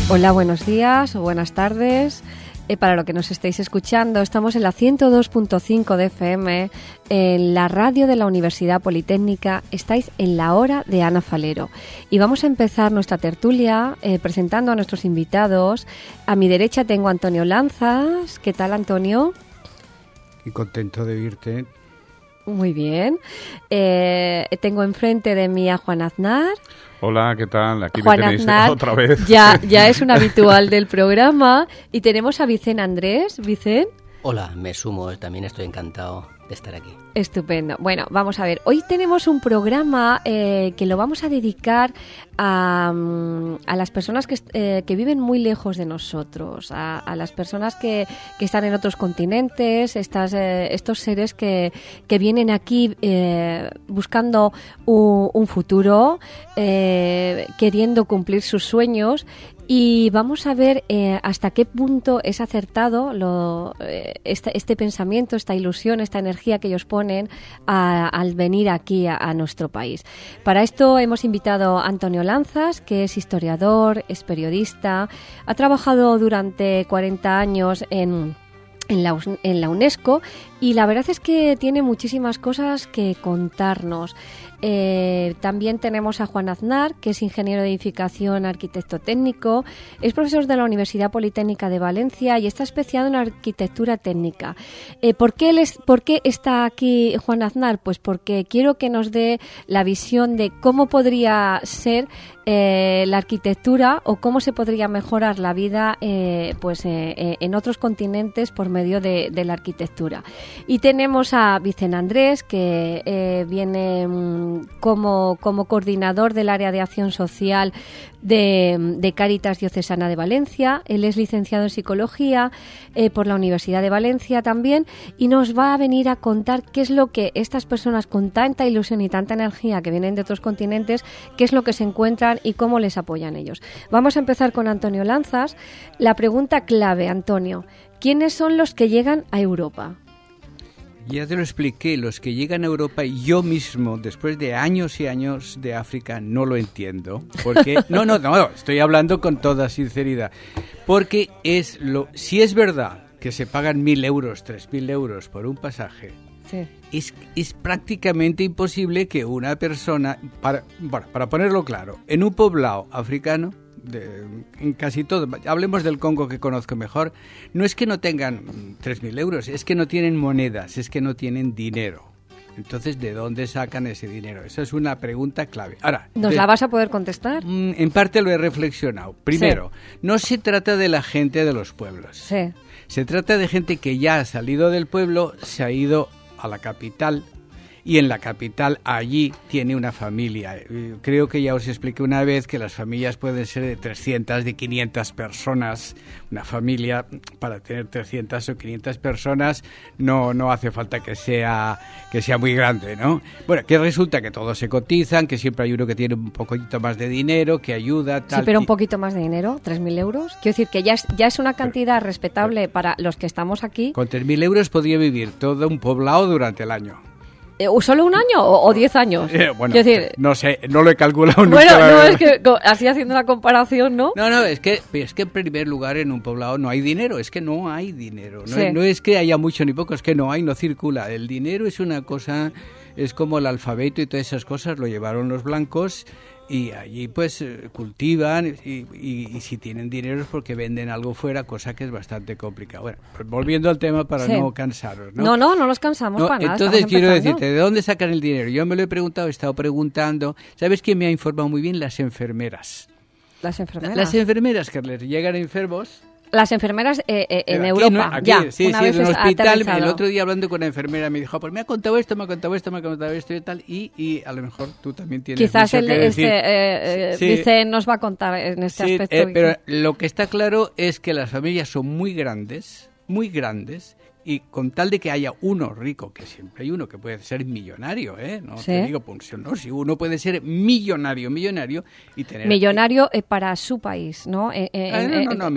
Hola, buenos días o buenas tardes. Para lo que nos estéis escuchando, estamos en la 102.5 de FM, en la radio de la Universidad Politécnica. Estáis en la hora de Ana Falero. Y vamos a empezar nuestra tertulia presentando a nuestros invitados. A mi derecha tengo a Antonio Lanzas. ¿Qué tal, Antonio? Y contento de oírte. Muy bien. Tengo enfrente de mí a Juan Aznar. Hola, ¿qué tal? Aquí Juan me tenéis Aznar, otra vez. Ya es un habitual del programa. Y tenemos a Vicente Andrés. Vicente. Hola, me sumo, también estoy encantado de estar aquí. Estupendo. Bueno, vamos a ver. Hoy tenemos un programa que lo vamos a dedicar a las personas que viven muy lejos de nosotros, a las personas que están en otros continentes, estos seres que vienen aquí buscando un futuro, queriendo cumplir sus sueños. Y vamos a ver hasta qué punto es acertado este pensamiento, esta ilusión, esta energía que ellos ponen al venir aquí a nuestro país. Para esto hemos invitado a Antonio Lanzas, que es historiador, es periodista, ha trabajado durante 40 años en la UNESCO y la verdad es que tiene muchísimas cosas que contarnos. También tenemos a Juan Aznar, que es ingeniero de edificación, arquitecto técnico, es profesor de la Universidad Politécnica de Valencia y está especializado en arquitectura técnica. ¿Por qué está aquí Juan Aznar? Pues porque quiero que nos dé la visión de cómo podría ser la arquitectura o cómo se podría mejorar la vida en otros continentes por medio de la arquitectura. Y tenemos a Vicente Andrés, que viene como coordinador del área de acción social de Cáritas Diocesana de Valencia. Él es licenciado en psicología por la Universidad de Valencia también y nos va a venir a contar qué es lo que estas personas con tanta ilusión y tanta energía que vienen de otros continentes, qué es lo que se encuentran y cómo les apoyan ellos. Vamos a empezar con Antonio Lanzas. La pregunta clave, Antonio, ¿quiénes son los que llegan a Europa? Ya te lo expliqué, los que llegan a Europa, yo mismo, después de años y años de África, no lo entiendo. Porque no, estoy hablando con toda sinceridad. Porque si es verdad que se pagan 1.000 euros, 3.000 euros por un pasaje, sí, es prácticamente imposible que una persona, para ponerlo claro, en un poblado africano, en casi todo, hablemos del Congo que conozco mejor, no es que no tengan 3.000 euros, es que no tienen monedas, es que no tienen dinero. Entonces, ¿de dónde sacan ese dinero? Esa es una pregunta clave. Ahora, ¿nos la vas a poder contestar? En parte lo he reflexionado. Primero, sí, no se trata de la gente de los pueblos. Sí. Se trata de gente que ya ha salido del pueblo, se ha ido a la capital, y en la capital allí tiene una familia. Creo que ya os expliqué una vez que las familias pueden ser de 300, de 500 personas. Una familia, para tener 300 o 500 personas, no hace falta que sea muy grande, ¿no? Bueno, que resulta que todos se cotizan, que siempre hay uno que tiene un poquito más de dinero, que ayuda, tal. Sí, pero un poquito más de dinero, 3.000 euros. Quiero decir que ya es una cantidad respetable para los que estamos aquí. Con 3.000 euros podría vivir todo un poblado durante el año. ¿Solo un año o 10 años? Bueno, decir, no sé, no lo he calculado nunca. Bueno, no, es que así haciendo una comparación, ¿no? No, es que en primer lugar en un poblado no hay dinero, es que no hay dinero. No, sí. No es que haya mucho ni poco, es que no circula. El dinero es una cosa, es como el alfabeto y todas esas cosas, lo llevaron los blancos y allí pues cultivan y si tienen dinero es porque venden algo fuera, cosa que es bastante complicada. Bueno, pues volviendo al tema para sí, no cansaros, ¿no? No nos cansamos para nada. Entonces quiero decirte, ¿de dónde sacan el dinero? Yo me lo he preguntado, he estado preguntando. ¿Sabes quién me ha informado muy bien? Las enfermeras. ¿Las enfermeras? Las enfermeras que les llegan enfermos. Las enfermeras en aquí, Europa, no, aquí, ya, sí, una sí, vez en un hospital. aterrizado. El otro día hablando con una enfermera me dijo, pues me ha contado esto y tal, y a lo mejor tú también tienes quizás mucho que decir. Vicente nos va a contar en este aspecto. Pero lo que está claro es que las familias son muy grandes, y con tal de que haya uno rico, que siempre hay uno que puede ser millonario, no sí, te digo pensión, no, si uno puede ser millonario y tener... Millonario para su país, ¿no?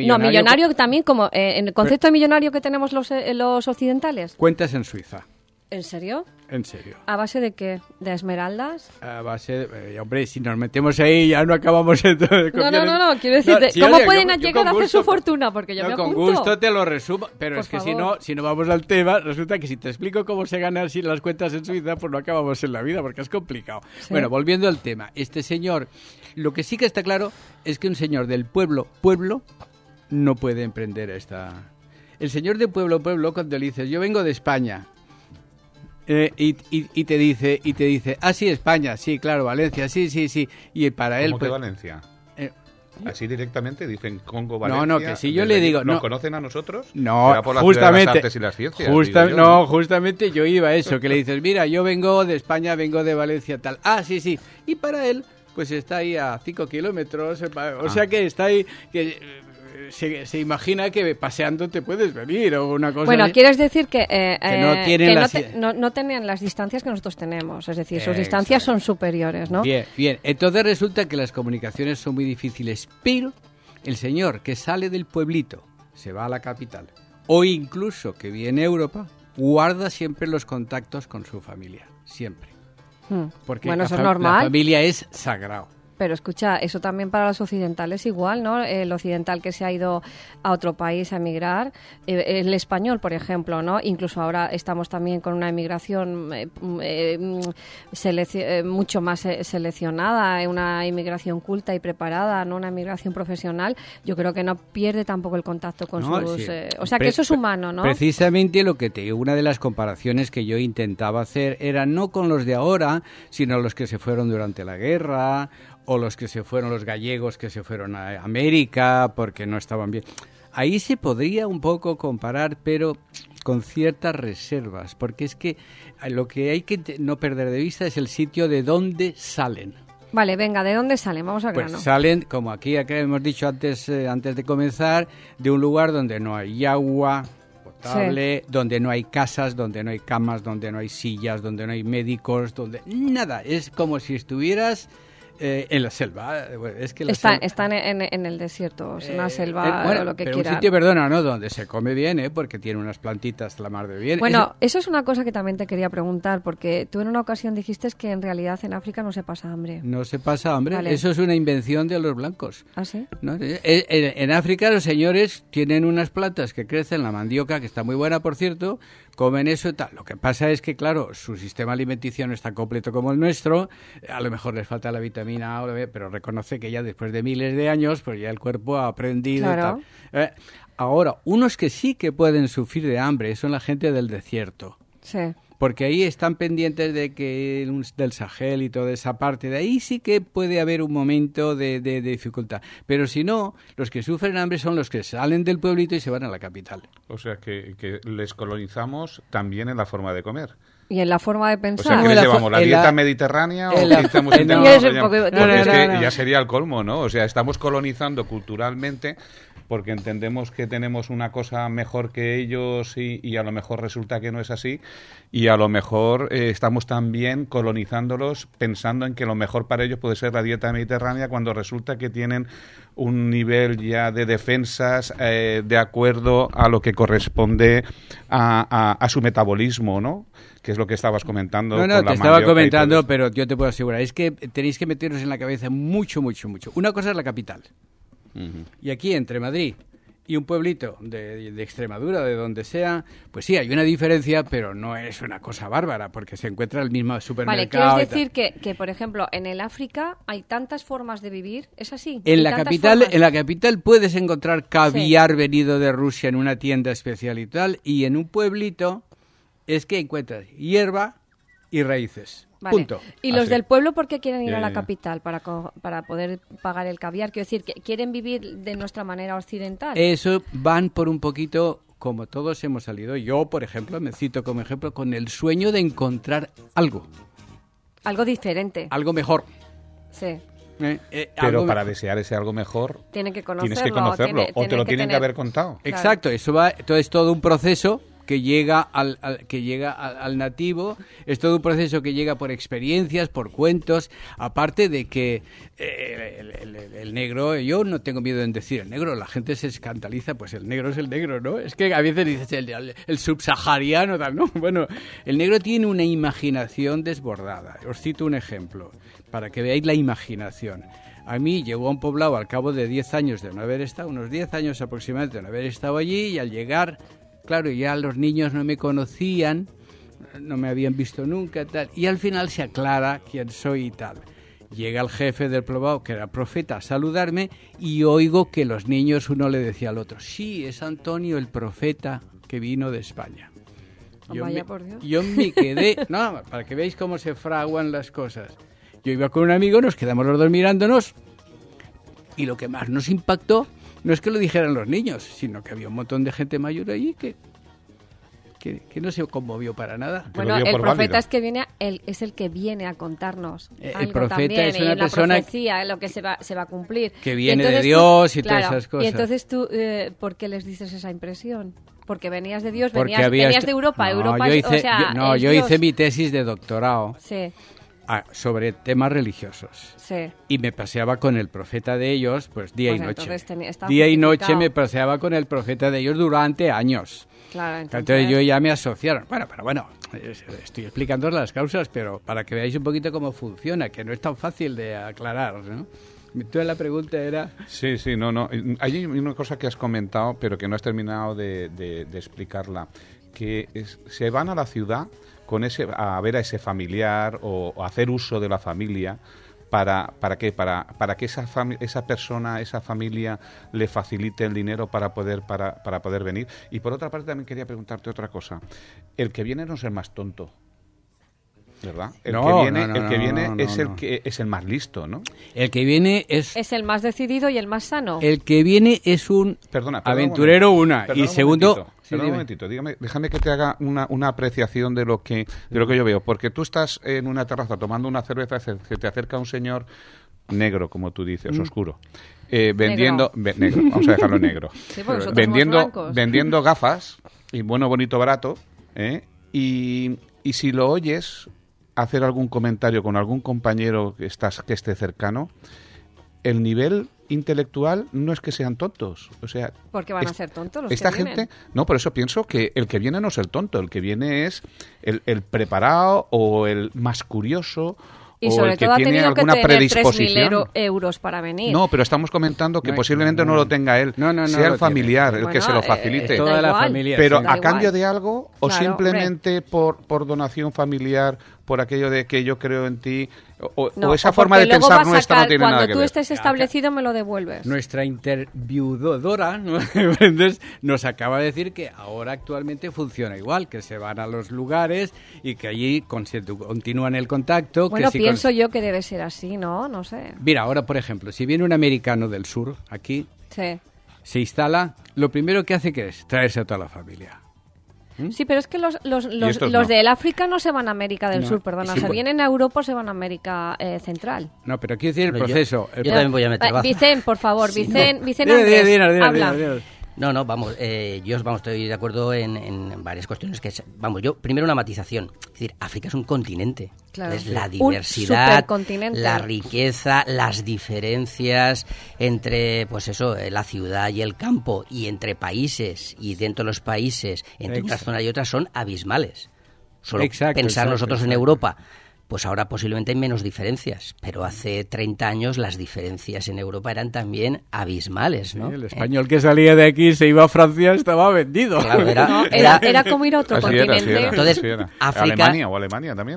Millonario también como en el concepto de millonario que tenemos los occidentales. Cuentas en Suiza. ¿En serio? En serio. ¿A base de qué? ¿De esmeraldas? A base de, hombre, si nos metemos ahí ya no acabamos entonces. No, quiero decirte, sí, ¿cómo oye, pueden yo llegar a con hacer su gusto, fortuna? Porque yo me con apunto. gusto te lo resumo, pero Por es que favor. si no vamos al tema, resulta que si te explico cómo se gana así las cuentas en Suiza, pues no acabamos en la vida, porque es complicado. Sí. Bueno, volviendo al tema, este señor, lo que sí que está claro es que un señor del pueblo, no puede emprender esta... El señor de pueblo, cuando le dices, yo vengo de España, y te dice, sí, España, sí, claro, Valencia, sí, y para él... ¿Cómo que Valencia? Así directamente dicen Congo, Valencia. No, que si yo le digo... ¿Nos no, conocen a nosotros? No, ¿Será por la justamente... ciudad de las artes y las ciencias? Digo yo, Justamente yo iba a eso, que le dices, mira, yo vengo de España, vengo de Valencia, tal. Sí. Y para él, pues está ahí a 5 kilómetros, o sea que está ahí... Se imagina que paseando te puedes venir o una cosa Bueno, así. quieres decir que no tienen no tenían las distancias que nosotros tenemos, es decir, sus Exacto. distancias son superiores, ¿no? Bien. Entonces resulta que las comunicaciones son muy difíciles, pero el señor que sale del pueblito, se va a la capital, o incluso que viene a Europa, guarda siempre los contactos con su familia, siempre. Porque Bueno, eso es la normal. familia es sagrado. Pero escucha, eso también para los occidentales igual, ¿no? El occidental que se ha ido a otro país a emigrar, el español, por ejemplo, ¿no? Incluso ahora estamos también con una emigración mucho más seleccionada, una inmigración culta y preparada, no una inmigración profesional. Yo creo que no pierde tampoco el contacto con sus... Sí. o sea, que eso es humano, ¿no? Precisamente lo que te digo, una de las comparaciones que yo intentaba hacer era no con los de ahora, sino los que se fueron durante la guerra, o los que se fueron, los gallegos que se fueron a América porque no estaban bien. Ahí se podría un poco comparar, pero con ciertas reservas, porque es que lo que hay que no perder de vista es el sitio de dónde salen. Vale, venga, ¿de dónde salen? Vamos al grano. Pues salen, como aquí hemos dicho antes de comenzar, de un lugar donde no hay agua potable, donde no hay casas, donde no hay camas, donde no hay sillas, donde no hay médicos, donde nada. Es como si estuvieras en la selva. Es que Están en el desierto, en una selva, o lo que pero quieran. un sitio, perdona, ¿no? Donde se come bien, porque tiene unas plantitas la mar de bien. Bueno, eso es una cosa que también te quería preguntar, porque tú en una ocasión dijiste que en realidad en África no se pasa hambre. No se pasa hambre, Vale. Eso es una invención de los blancos. ¿Ah, sí? ¿No? En África los señores tienen unas plantas que crecen, la mandioca, que está muy buena, por cierto, comen eso y tal. Lo que pasa es que, claro, su sistema alimenticio no es tan completo como el nuestro, a lo mejor les falta la vitamina A, pero reconoce que ya después de miles de años, pues ya el cuerpo ha aprendido Claro. y tal. Ahora, unos que sí que pueden sufrir de hambre son la gente del desierto. Sí. Porque ahí están pendientes de que del Sahel y toda esa parte. De ahí sí que puede haber un momento de dificultad. Pero si no, los que sufren hambre son los que salen del pueblito y se van a la capital. O sea, que les colonizamos también en la forma de comer. Y en la forma de O pensar. sea, ¿qué en les la llevamos? ¿La en dieta la- mediterránea o en la- utilizamos en la- Es un poco- Porque no, es que no. ya sería el colmo, ¿no? O sea, estamos colonizando culturalmente porque entendemos que tenemos una cosa mejor que ellos y a lo mejor resulta que no es así, y a lo mejor estamos también colonizándolos pensando en que lo mejor para ellos puede ser la dieta mediterránea, cuando resulta que tienen un nivel ya de defensas de acuerdo a lo que corresponde a su metabolismo, ¿no? Que es lo que estabas comentando. No, con la te estaba mandioca y todo comentando, eso. pero yo te puedo asegurar, es que tenéis que meteros en la cabeza mucho. Una cosa es la capital. Ujú. Y aquí, entre Madrid y un pueblito de Extremadura, de donde sea, pues sí, hay una diferencia, pero no es una cosa bárbara, porque se encuentra el mismo Vale, supermercado. ¿quieres y tal. decir que, por ejemplo, en el África hay tantas formas de vivir? ¿Es así? En ¿Hay la tantas capital, formas? en la capital puedes encontrar caviar venido de Rusia en una tienda especial y tal, y en un pueblito es que encuentras hierba y raíces. Vale. Punto. ¿Y los Así. del pueblo por qué quieren ir Ya, a la ya. capital para poder pagar el caviar? Quiero decir, que quieren vivir de nuestra manera occidental. Eso van por un poquito, como todos hemos salido. Yo, por ejemplo, me cito como ejemplo, con el sueño de encontrar algo Algo diferente. mejor. Sí. Pero Algo para mejor. desear ese algo mejor, Tienen que conocerlo. tienes que conocerlo o te lo tienen que tener- haber contado. Claro. Exacto, eso va, todo es todo un proceso que llega al nativo, es todo un proceso que llega por experiencias, por cuentos, aparte de que el negro, yo no tengo miedo en decir el negro, la gente se escandaliza, pues el negro es el negro, ¿no? Es que a veces dices el subsahariano, tal, ¿no? Bueno, el negro tiene una imaginación desbordada. Os cito un ejemplo, para que veáis la imaginación. A mí llegó a un poblado al cabo de 10 años de no haber estado, unos 10 años aproximadamente de no haber estado allí, y al llegar, claro, ya los niños no me conocían, no me habían visto nunca, tal, y al final se aclara quién soy y tal. Llega el jefe del poblado, que era profeta, a saludarme, y oigo que los niños, uno le decía al otro, sí, es Antonio el profeta que vino de España. Yo me quedé, no, para que veáis cómo se fraguan las cosas. Yo iba con un amigo, nos quedamos los dos mirándonos, y lo que más nos impactó no es que lo dijeran los niños, sino que había un montón de gente mayor allí que no se conmovió para nada. Bueno, el profeta es el que viene a contarnos. El profeta también, es una persona... La profecía, lo que se va a cumplir. Que viene de Dios y todas esas cosas. Y entonces tú, ¿por qué les dices esa impresión? Porque venías de Dios, venías de Europa. Yo hice mi tesis de doctorado. Sí. Sobre temas religiosos. Sí. Y me paseaba con el profeta de ellos, pues día y noche. Día y noche me paseaba con el profeta de ellos durante años. Claro, entonces yo ya me asociaron. Bueno, estoy explicando las causas, pero para que veáis un poquito cómo funciona, que no es tan fácil de aclarar, ¿no? Entonces la pregunta era... Sí, no. Hay una cosa que has comentado, pero que no has terminado de explicarla, que se van a la ciudad a ver a ese familiar o hacer uso de la familia. ¿Para qué? Para que esa persona, esa familia le facilite el dinero para poder venir. Y por otra parte también quería preguntarte otra cosa. El que viene no es el más tonto, ¿verdad? El que viene es el más listo, ¿no? El que viene es el más decidido y el más sano. El que viene es un aventurero, y segundo... Perdón un momentito, déjame que te haga una apreciación de lo que yo veo, porque tú estás en una terraza tomando una cerveza, se te acerca un señor negro, como tú dices, oscuro, vendiendo negro, vamos a dejarlo negro, sí, vendiendo gafas y bonito, barato, y si lo oyes hacer algún comentario con algún compañero que esté cercano, el nivel intelectual no es que sean tontos, o sea... ¿Por qué van a ser tontos los esta que gente vienen? No, por eso pienso que el que viene no es el tonto, el que viene es el preparado o el más curioso, y o sobre el que todo tiene ha tenido alguna que tener predisposición. 3.000 euros para venir. No, pero estamos comentando que posiblemente no lo tenga él, sea el familiar el que se lo facilite. Toda la familia. Pero sí. a cambio de algo, o claro, simplemente por donación familiar, por aquello de que yo creo en ti, o esa forma de pensar nuestra no tiene nada que ver. Cuando tú estés establecido me lo devuelves. Nuestra interviudora, ¿no? nos acaba de decir que ahora actualmente funciona igual, que se van a los lugares y que allí continúan el contacto. Bueno, que pienso yo que debe ser así, ¿no? No sé. Mira, ahora por ejemplo, si viene un americano del sur aquí, se instala, lo primero que hace que es traerse a toda la familia. Sí, pero es que los del África no se van a América del Sur, perdona. Sí, vienen a Europa o se van a América Central. No, pero quiero decir el proceso. Yo también voy a meter baza. Vicente, por favor, Vicente Andrés, habla. No, vamos, estoy de acuerdo en varias cuestiones. Yo primero una matización. Es decir, África es un continente. Claro, es la diversidad, supercontinente. la riqueza, las diferencias entre, pues eso, la ciudad y el campo, y entre países y dentro de los países, entre una zona y otra, son abismales. Solo pensar nosotros en Europa. Pues ahora posiblemente hay menos diferencias, pero hace 30 años las diferencias en Europa eran también abismales, ¿no? Sí, el español que salía de aquí se iba a Francia estaba vendido. Claro, era como ir a otro continente. Entonces, África, Alemania también.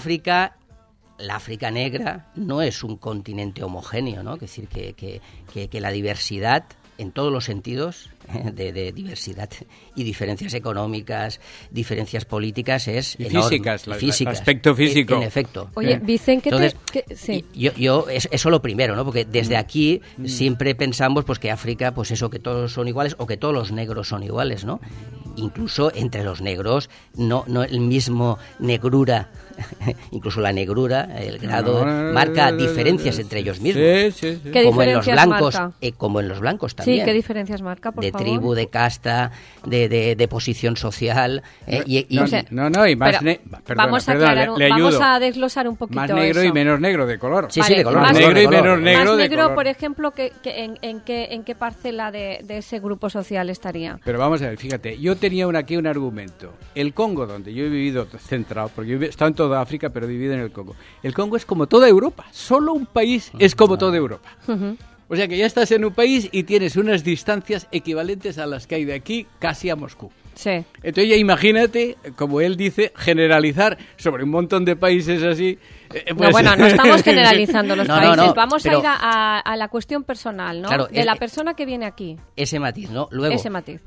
La África negra no es un continente homogéneo, ¿no? Es decir, que la diversidad en todos los sentidos de diversidad y diferencias económicas, diferencias políticas es enorme. Físicas, aspecto físico. En efecto. Oye, Vicente, sí. Yo eso lo primero, ¿no? Porque desde aquí siempre pensamos pues que África, pues eso, que todos son iguales o que todos los negros son iguales, ¿no? Incluso entre los negros, no el mismo negrura incluso la negrura, el grado, marca diferencias entre ellos mismos. Sí. ¿Qué como en los diferencias blancos, marca? Como en los blancos también. Sí, ¿qué diferencias marca, por de favor? tribu, de casta, de posición social. No, y más vamos a aclarar, vamos a desglosar un poquito más negro eso. y menos negro de color. Sí, de color. Más de negro y color. menos negro más de negro, color. por ejemplo, ¿en qué parcela de ese grupo social estaría? Pero vamos a ver, fíjate, yo tenía aquí un argumento. El Congo, donde yo he vivido centrado, porque yo he estado en toda África, pero he vivido en el Congo. El Congo es como toda Europa, solo un país es como toda Europa. O sea que ya estás en un país y tienes unas distancias equivalentes a las que hay de aquí casi a Moscú. Sí. Entonces ya imagínate, como él dice, generalizar sobre un montón de países así. No estamos generalizando los países. No, vamos pero, a ir a la cuestión personal, ¿no? Claro, de la persona que viene aquí. Ese matiz, ¿no? Luego, ese matiz.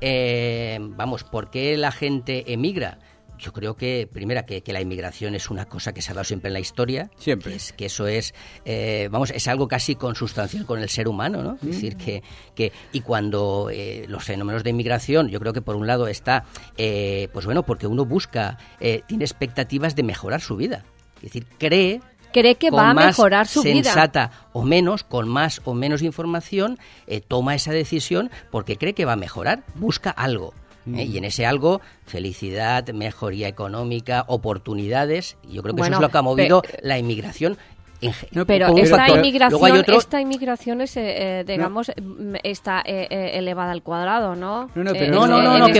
¿Por qué la gente emigra? Yo creo que, primera, que la inmigración es una cosa que se ha dado siempre en la historia. Siempre. Que eso es, es algo casi consustancial con el ser humano, ¿no? Es decir, y cuando los fenómenos de inmigración, yo creo que por un lado está, porque uno busca, tiene expectativas de mejorar su vida. Es decir, cree que va a mejorar su vida. Sensata o menos, con más o menos información, toma esa decisión porque cree que va a mejorar, busca algo. Y en ese algo, felicidad, mejoría económica, oportunidades. Yo creo que eso es lo que ha movido la inmigración. Pero esta inmigración es, digamos, está elevada al cuadrado, ¿no? Que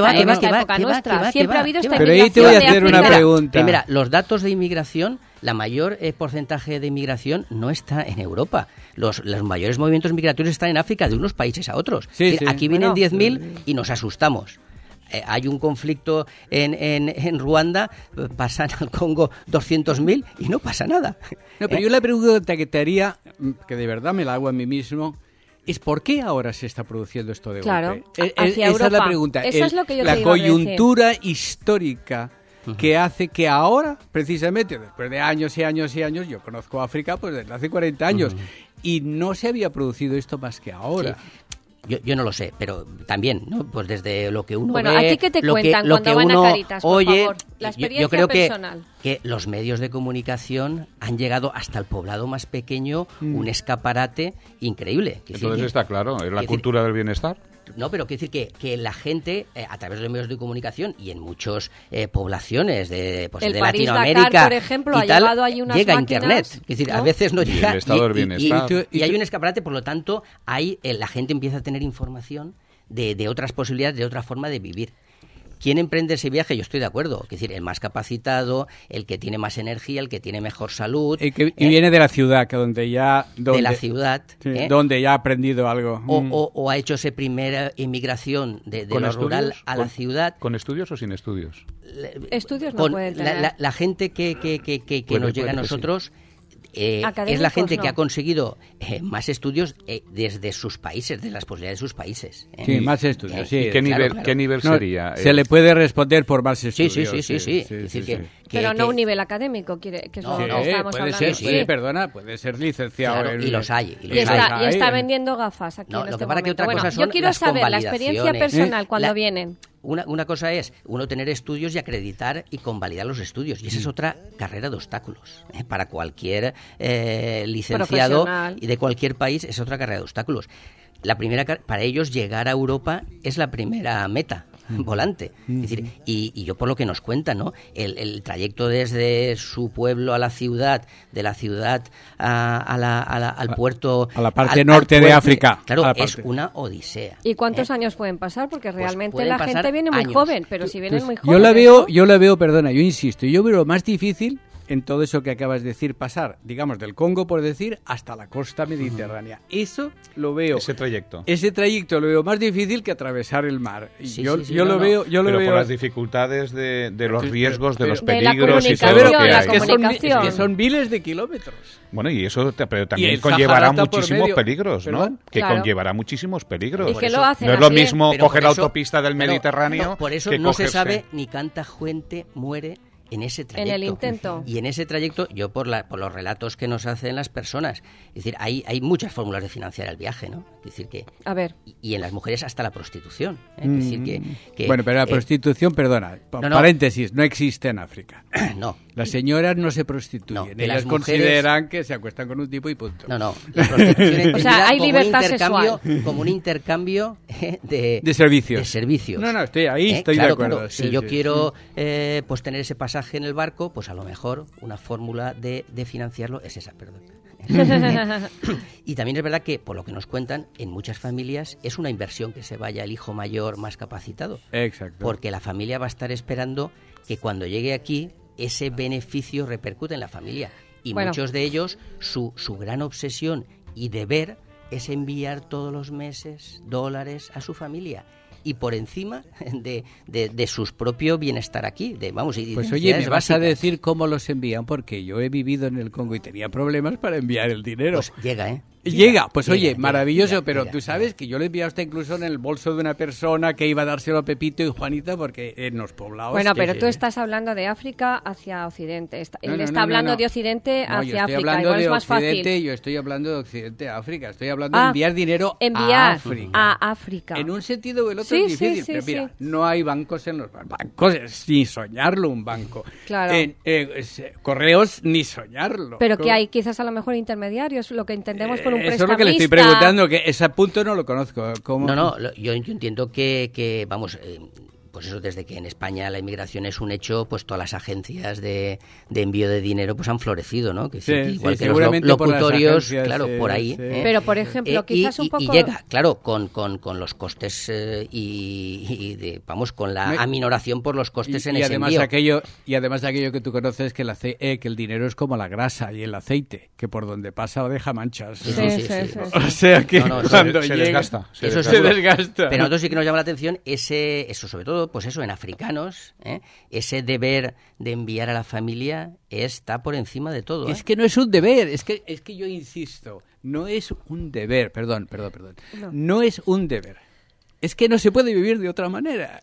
va. Siempre ha habido esta pero inmigración. ahí te voy a hacer una pregunta. Primera, los datos de inmigración, la mayor porcentaje de inmigración no está en Europa. Los mayores movimientos migratorios están en África, de unos países a otros. Aquí vienen 10.000 y nos asustamos. Hay un conflicto en Ruanda, pasan al Congo 200.000 y no pasa nada. No, pero yo la pregunta que te haría, que de verdad me la hago a mí mismo, es ¿por qué ahora se está produciendo esto de golpe? Hacia esa Europa. Es la pregunta. Eso es lo que yo la te iba a decir. coyuntura histórica que hace que ahora, precisamente, después de años y años y años, yo conozco África pues desde hace 40 años, y no se había producido esto más que ahora. Sí. Yo no lo sé, pero también, ¿no? Pues desde lo que uno ve... Bueno, ¿a ti qué te cuentan cuando van a Cáritas, por favor? La experiencia yo creo personal. Que los medios de comunicación han llegado hasta el poblado más pequeño, un escaparate increíble. Entonces está claro, es la cultura del bienestar. No, pero quiero decir que la gente, a través de los medios de comunicación y en muchas poblaciones de Latinoamérica, Dakar, por ejemplo, ha llevado ahí unas llega máquinas, Internet. Es decir, a veces no llega. El estado del bienestar. Y hay un escaparate, por lo tanto, la gente empieza a tener información de otras posibilidades, de otra forma de vivir. ¿Quién emprende ese viaje? Yo estoy de acuerdo. Es decir, el más capacitado, el que tiene más energía, el que tiene mejor salud. Y viene de la ciudad, que donde ya ha aprendido algo. O ha hecho esa primera inmigración de lo rural a la ciudad. ¿Con estudios o sin estudios? Estudios no pueden tener. La gente que nos llega a nosotros... es la gente que ha conseguido más estudios desde sus países, de las posibilidades de sus países. Sí, más estudios, sí. ¿Qué nivel sería? Se le puede responder por más estudios. Sí. Pero no un nivel académico, que es lo que estamos hablando. Puede ser licenciado. Claro, y los hay. Y está vendiendo gafas aquí en este momento. Bueno, yo quiero saber la experiencia personal cuando vienen. Una cosa es uno tener estudios y acreditar y convalidar los estudios. Y esa es otra carrera de obstáculos. Para cualquier licenciado y de cualquier país es otra carrera de obstáculos. La primera, para ellos llegar a Europa es la primera meta volante. Es decir, y yo por lo que nos cuentan, ¿no? El trayecto desde su pueblo a la ciudad, de la ciudad al puerto... A la parte norte de África. Claro, es una odisea. ¿Y cuántos años pueden pasar? Porque realmente la gente viene muy joven, pero si vienen muy jóvenes... Yo la veo, yo insisto, yo veo lo más difícil en todo eso que acabas de decir, pasar, digamos, del Congo, por decir, hasta la costa mediterránea. Eso lo veo. Ese trayecto lo veo más difícil que atravesar el mar. Yo lo veo. Pero por las dificultades de los riesgos, de los peligros y todo lo que hay. Son miles de kilómetros. Bueno, y eso pero también conllevará muchísimos peligros, ¿no? Que conllevará muchísimos peligros. Y que lo hacen no es lo mismo coger la autopista del Mediterráneo. Por eso no se sabe ni cuánta gente muere en ese trayecto. En el intento. Y en ese trayecto, yo por los relatos que nos hacen las personas, es decir, hay muchas fórmulas de financiar el viaje, ¿no? Es decir que... A ver. Y en las mujeres hasta la prostitución. Es decir que bueno, pero la prostitución, perdona, paréntesis, no existe en África. No. Las señoras no se prostituyen. No, que ellas las mujeres consideran que se acuestan con un tipo y punto. No. La prostitución O sea, hay como libertad un intercambio, sexual. como un intercambio De servicios. De servicios. No, estoy ahí, estoy Claro, de acuerdo. claro. Sí, Si yo sí, quiero pues tener ese pasaje en el barco, pues a lo mejor una fórmula de financiarlo es esa, perdón. Y también es verdad que, por lo que nos cuentan, en muchas familias es una inversión que se vaya el hijo mayor más capacitado. Exacto. Porque la familia va a estar esperando que cuando llegue aquí ese beneficio repercute en la familia. Y Bueno. muchos de ellos, su gran obsesión y deber es enviar todos los meses dólares a su familia. Y por encima de su propio bienestar aquí. Pues oye, me vas a decir cómo los envían, porque yo he vivido en el Congo y tenía problemas para enviar el dinero. Pues llega, ¿eh? Llega, pues oye, maravilloso, llega, pero llega. tú sabes que yo lo he enviado hasta incluso en el bolso de una persona que iba a dárselo a Pepito y Juanita, porque en los poblados... Bueno, pero sí. tú estás hablando de África hacia Occidente. Él No, está no, hablando no. de Occidente No, yo hacia estoy África. hablando Igual de es más Occidente, fácil. yo estoy hablando de Occidente a África. Estoy hablando de enviar dinero a África. a África. En un sentido o el otro Sí, es difícil, sí, pero sí, mira, sí. no hay bancos en los bancos, ni soñarlo un banco. Claro. Correos, ni soñarlo. Pero que hay quizás a lo mejor intermediarios, lo que entendemos por un Eso es prestamista. lo que le estoy preguntando, que ese punto no lo conozco. ¿Cómo? Yo entiendo que vamos, pues eso, desde que en España la inmigración es un hecho, pues todas las agencias de envío de dinero pues han florecido, ¿no? Que, Sí, igual sí, que los seguramente por las locutorios, agencias, claro, por ahí. sí. Pero, por ejemplo, quizás un poco... Y llega, claro, con los costes con la aminoración por los costes en ese además envío. además aquello que tú conoces, que el dinero es como la grasa y el aceite, que por donde pasa deja manchas. Sí, ¿no? sí. O sea que No, cuando se llega... desgasta. Eso se desgasta. Pero a nosotros sí que nos llama la atención eso sobre todo, pues eso, en africanos, ese deber de enviar a la familia está por encima de todo. Es que no es un deber, es que yo insisto, no es un deber, perdón. No es un deber. Es que no se puede vivir de otra manera.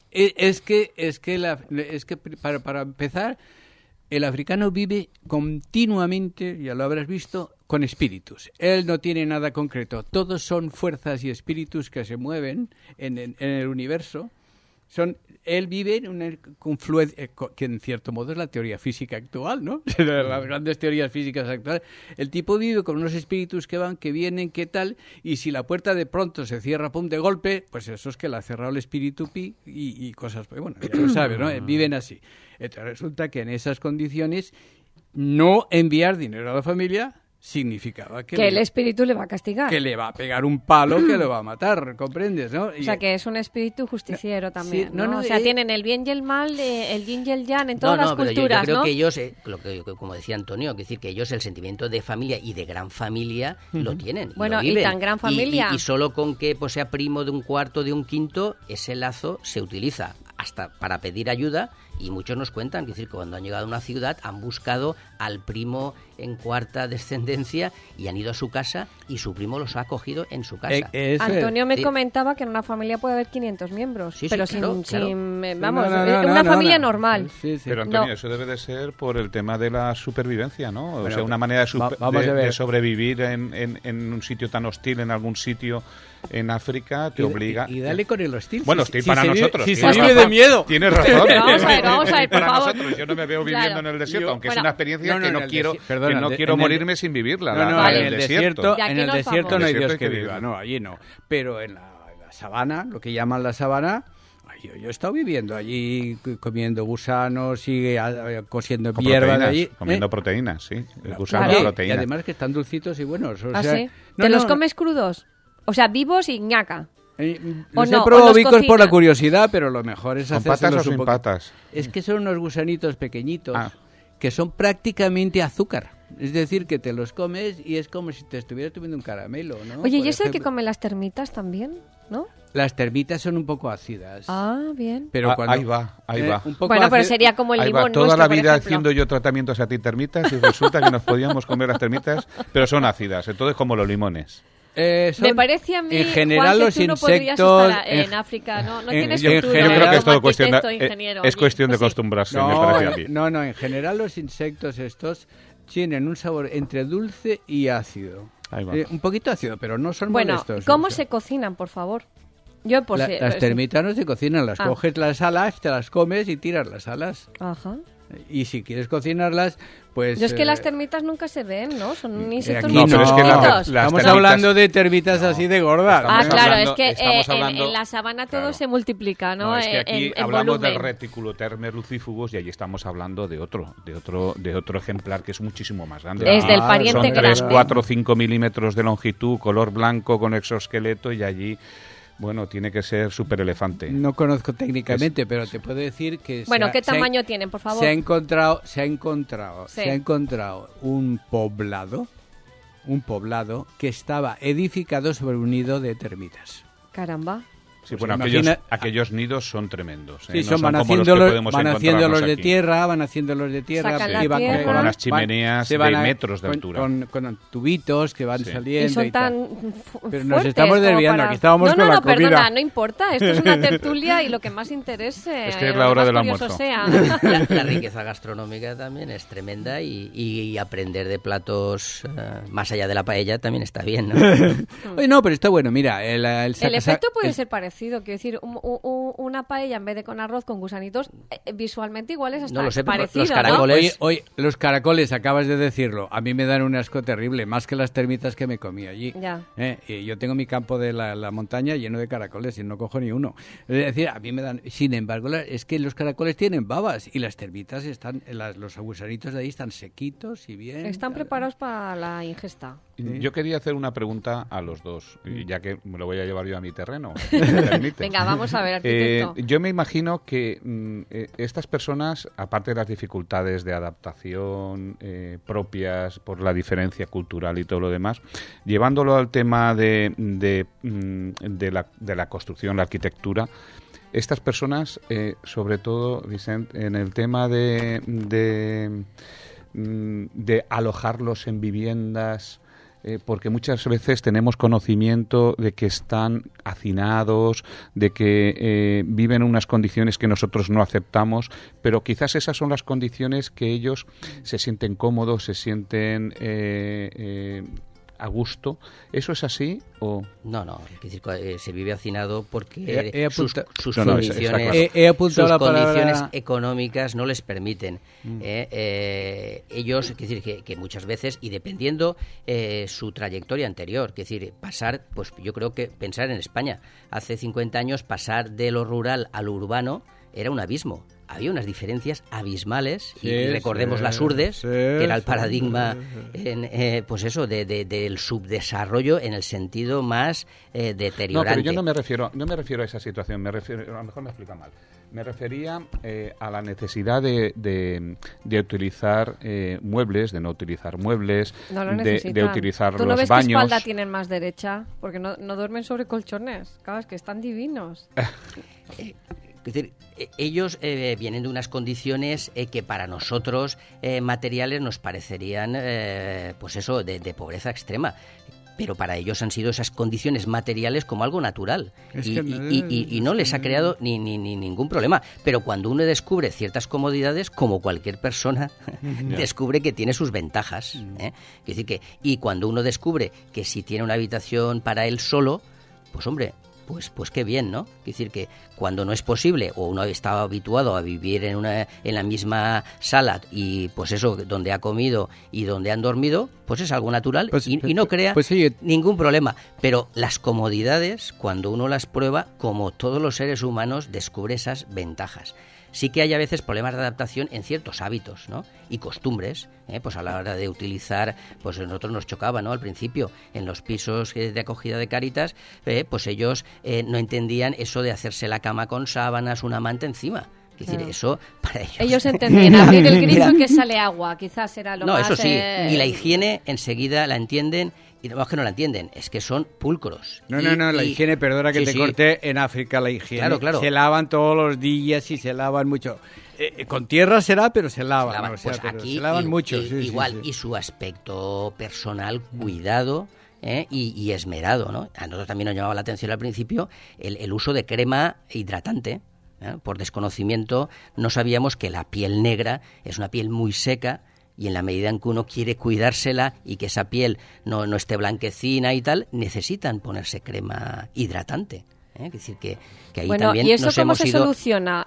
Para empezar, el africano vive continuamente, ya lo habrás visto, con espíritus. Él no tiene nada concreto. Todos son fuerzas y espíritus que se mueven en el universo. Él vive en una confluencia, que en cierto modo es la teoría física actual, ¿no? Las grandes teorías físicas actuales. El tipo vive con unos espíritus que van, que vienen, que tal, y si la puerta de pronto se cierra, pum, de golpe, pues eso es que la ha cerrado el espíritu pi y cosas, bueno, ya lo sabes, ¿no? Viven así. Entonces resulta que en esas condiciones no enviar dinero a la familia significaba que el espíritu le va a castigar. Que le va a pegar un palo que lo va a matar, ¿comprendes? ¿no? O sea, que es un espíritu justiciero también, sí, ¿no? O sea, tienen el bien y el mal, el yin y el yang en todas las pero culturas, yo creo ¿no? que ellos, como decía Antonio, que decir que ellos el sentimiento de familia y de gran familia lo tienen. Bueno, lo viven. y tan gran familia. Y solo con que pues sea primo de un cuarto, de un quinto, ese lazo se utiliza hasta para pedir ayuda. Y muchos nos cuentan, que decir, que cuando han llegado a una ciudad han buscado al primo en cuarta descendencia y han ido a su casa y su primo los ha acogido en su casa. Antonio me comentaba que en una familia puede haber 500 miembros, Sí, pero claro. una familia normal. Sí. Pero Antonio, No. eso debe de ser por el tema de la supervivencia, ¿no? O sea, una manera de sobrevivir en un sitio tan hostil, en algún sitio en África, te obliga... Y dale con el hostil. Bueno, hostil para nosotros. Si tienes se vive razón. de miedo. Tienes razón. Vamos a ver, por para favor. nosotros. Yo no me veo viviendo en el desierto, Yo- aunque es bueno, una experiencia que no quiero, perdona, que no quiero en el- morirme sin vivirla. No, la en del el desierto, Ya, en aquí el nos desierto vamos. no hay En el Dios desierto que hay que viva, vivir. no, allí no. Pero en la sabana, lo que llaman la sabana, yo he estado viviendo allí comiendo gusanos y cosiendo Con hierba de proteínas, allí. comiendo proteínas, sí. El gusano Claro. de Y proteínas. además que están dulcitos y buenos. O ¿Ah, sea, sí? no, ¿Te los no, comes crudos? O sea, vivos y ñaca. ¿O Los no? he ¿O probado los bicos por la cocinas? curiosidad, pero lo mejor es ¿Con hacérselos patas o un sin poco- patas? Es que son unos gusanitos pequeñitos Ah. que son prácticamente azúcar. Es decir, que te los comes y es como si te estuvieras comiendo un caramelo, ¿no? Oye, Por ¿y es el que ejemplo. come las termitas también? ¿No? Las termitas son un poco ácidas. Ah, bien. Pero cuando, Ahí va. un poco Bueno, pero ácido- sería como el Ahí limón va, toda nuestro, la por vida ejemplo. haciendo yo tratamientos a ti termitas y resulta que nos podíamos comer las termitas, pero son ácidas, entonces como los limones. son, Me parece a mí, en general, Juan, que los tú no podrías insectos... estar en África, ¿no? No en- tienes yo en futuro. general- Yo creo que es como todo cuestión de, arquitecto, ingeniero, es allí. cuestión de Pues sí. acostumbrarse, me No, parece a mí. no, en general los insectos estos tienen un sabor entre dulce y ácido. Ahí va. Un poquito ácido, pero no son Bueno, molestos. ¿cómo o sea. se cocinan, por favor? Yo, pues... Las termitas no se cocinan, las Ah. coges las alas, te las comes y tiras las alas. Ajá. Y si quieres cocinarlas, pues... Yo es que las termitas nunca se ven, ¿no? Son insectos aquí muy pero es que chiquitos. Estamos hablando de termitas así de gordas. Ah, claro, hablando- es que estamos hablando- en la sabana todo Claro. se multiplica, ¿no? No, es que aquí en hablamos volumen. del Reticulotermes lucifugos y allí estamos hablando de otro ejemplar que es muchísimo más grande. Es del Ah, pariente Son grande. 3, 4, 5 milímetros de longitud, color blanco con exoesqueleto y allí, bueno, tiene que ser súper elefante. No conozco técnicamente, pero te puedo decir que... Bueno, ¿qué se ha- tamaño tienen, por favor? Se ha encontrado Sí. un poblado que estaba edificado sobre un nido de termitas. Caramba. Sí, Pues bueno, imagina- aquellos nidos son tremendos. Sí, No van como los haciendo que los, podemos van haciendo encontrarnos los de aquí. tierra, van haciendo los de tierra. Sacan la y van tierra. Con unas van- chimeneas se van de metros de altura. Con tubitos que van Sí. saliendo Y son y tal. tan Pero nos fuertes estamos como desviando, para- aquí estábamos no, con no, la comida. perdona, no importa. Esto es una tertulia y lo que más interese. Es que es lo la hora más del curioso almuerzo. sea. La riqueza gastronómica también es tremenda y aprender de platos más allá de la paella también está bien, ¿no? Oye, no, pero está bueno, mira. El efecto puede ser parecido, quiero decir, una paella en vez de con arroz con gusanitos, visualmente igual es hasta No lo sé, pero parecido, los ¿no? caracoles- Oye, los caracoles, acabas de decirlo, a mí me dan un asco terrible, más que las termitas que me comí allí. Ya. Y yo tengo mi campo de la montaña lleno de caracoles y no cojo ni uno. Es decir, a mí me dan... Sin embargo, es que los caracoles tienen babas y las termitas están... los gusanitos de ahí están sequitos y bien... Están preparados para la ingesta. Yo quería hacer una pregunta a los dos, y ya que me lo voy a llevar yo a mi terreno. si me permite. Venga, vamos a ver, arquitecto. Yo me imagino que estas personas, aparte de las dificultades de adaptación propias por la diferencia cultural y todo lo demás, llevándolo al tema de la construcción, la arquitectura, estas personas, sobre todo, Vicent, en el tema de alojarlos en viviendas, porque muchas veces tenemos conocimiento de que están hacinados, de que viven unas condiciones que nosotros no aceptamos, pero quizás esas son las condiciones que ellos se sienten cómodos, se sienten a gusto. ¿Eso es así o...? No, es decir, se vive hacinado porque sus No, no, condiciones, está claro. He apuntado sus la palabra- condiciones económicas no les permiten. Ellos, es decir, que muchas veces, y dependiendo su trayectoria anterior, es decir, pasar, pues yo creo que pensar en España, hace 50 años pasar de lo rural a lo urbano era un abismo. Había unas diferencias abismales y recordemos las Urdes, que era el paradigma pues eso, del subdesarrollo en el sentido más No, deteriorante. pero yo no me refiero a esa situación, a lo mejor me explica mal. Me refería a la necesidad de utilizar muebles, de no utilizar muebles, No lo de necesitan. utilizar ¿Tú no los ves baños. qué espalda tienen más derecha? Porque no duermen sobre colchones. Claro, es que están divinos. Es decir, ellos vienen de unas condiciones que para nosotros materiales nos parecerían, pues eso, de pobreza extrema. Pero para ellos han sido esas condiciones materiales como algo natural. Y no les ha creado ni ningún problema. Pero cuando uno descubre ciertas comodidades, como cualquier persona, descubre que tiene sus ventajas. Es decir, y cuando uno descubre que si tiene una habitación para él solo, pues hombre... Pues qué bien, ¿no? Es decir, que cuando no es posible o uno estaba habituado a vivir en la misma sala y pues eso, donde ha comido y donde han dormido, pues es algo natural y no crea ningún problema. Pero las comodidades, cuando uno las prueba, como todos los seres humanos, descubre esas ventajas. Sí que hay a veces problemas de adaptación en ciertos hábitos, ¿no? Y costumbres, pues a la hora de utilizar, pues a nosotros nos chocaba, ¿no? Al principio, en los pisos de acogida de Cáritas, pues ellos no entendían eso de hacerse la cama con sábanas, una manta encima. Es decir, eso para ellos... Ellos entendían abrir el grifo y que sale agua, quizás era lo más... No, eso sí, y la higiene enseguida la entienden. Y no es que no la entienden, es que son pulcros. No, la higiene, perdona que te corté, en África la higiene. Claro. Se lavan todos los días y se lavan mucho. Con tierra será, pero se lavan. Se lavan. O sea, Pues aquí se lavan mucho. Igual, y su aspecto personal, cuidado y esmerado, ¿no? A nosotros también nos llamaba la atención al principio el uso de crema hidratante. Por desconocimiento no sabíamos que la piel negra es una piel muy seca, y en la medida en que uno quiere cuidársela y que esa piel no esté blanquecina y tal, necesitan ponerse crema hidratante. Es decir, que ahí bueno, también ¿y eso nos cómo hemos se ido... soluciona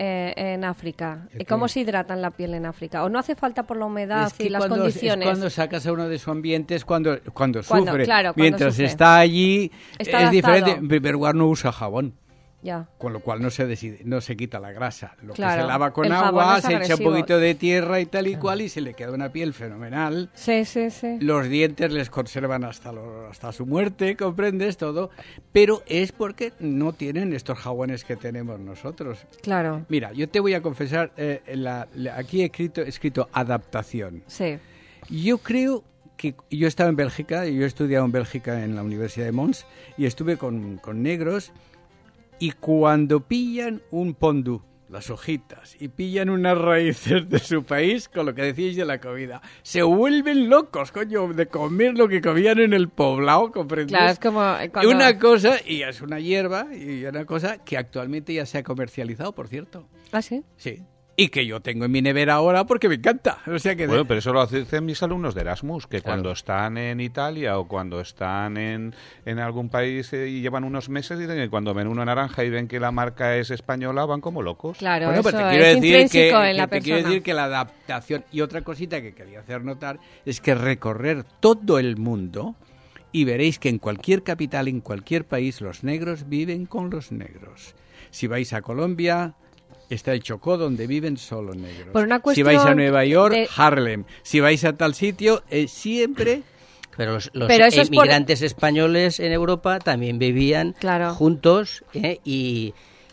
en África? ¿Cómo se hidratan la piel en África? ¿O no hace falta por la humedad y las condiciones? Es cuando sacas a uno de su ambiente, es cuando sufre. Claro, mientras sufre. está allí, Está es adaptado. diferente. En primer lugar, no usa jabón. Ya. Con lo cual no se quita la grasa. Lo Claro, que se lava con el jabón agua, es se echa un agresivo. poquito de tierra y tal y cual, y se le queda una piel fenomenal. Sí. Los dientes les conservan hasta su muerte, ¿comprendes? Todo. Pero es porque no tienen estos jabones que tenemos nosotros. Claro. Mira, yo te voy a confesar, aquí he escrito adaptación. Sí. Yo creo que yo estaba en Bélgica, yo he estudiado en Bélgica en la Universidad de Mons, y estuve con negros. Y cuando pillan un pondú, las hojitas, y pillan unas raíces de su país, con lo que decíais de la comida, se vuelven locos, coño, de comer lo que comían en el poblado, ¿comprendes? Claro, es como cuando... Una cosa, y es una hierba, y una cosa que actualmente ya se ha comercializado, por cierto. ¿Ah, sí? Sí. Y que yo tengo en mi nevera ahora porque me encanta. O sea que Bueno, pero eso lo hacen mis alumnos de Erasmus, que Claro. cuando están en Italia o cuando están en algún país y llevan unos meses, dicen que cuando ven una naranja y ven que la marca es española, van como locos. Claro, Bueno, pero eso te quiero es decir intrínseco que, en la te quiero persona. decir que la adaptación, y otra cosita que quería hacer notar, es que recorrer todo el mundo y veréis que en cualquier capital, en cualquier país, los negros viven con los negros. Si vais a Colombia, está el Chocó, donde viven solo negros. Por una Si cuestión vais a Nueva York, de- Harlem. Si vais a tal sitio, siempre... Pero los Pero eso es por- emigrantes españoles en Europa también vivían Claro. juntos y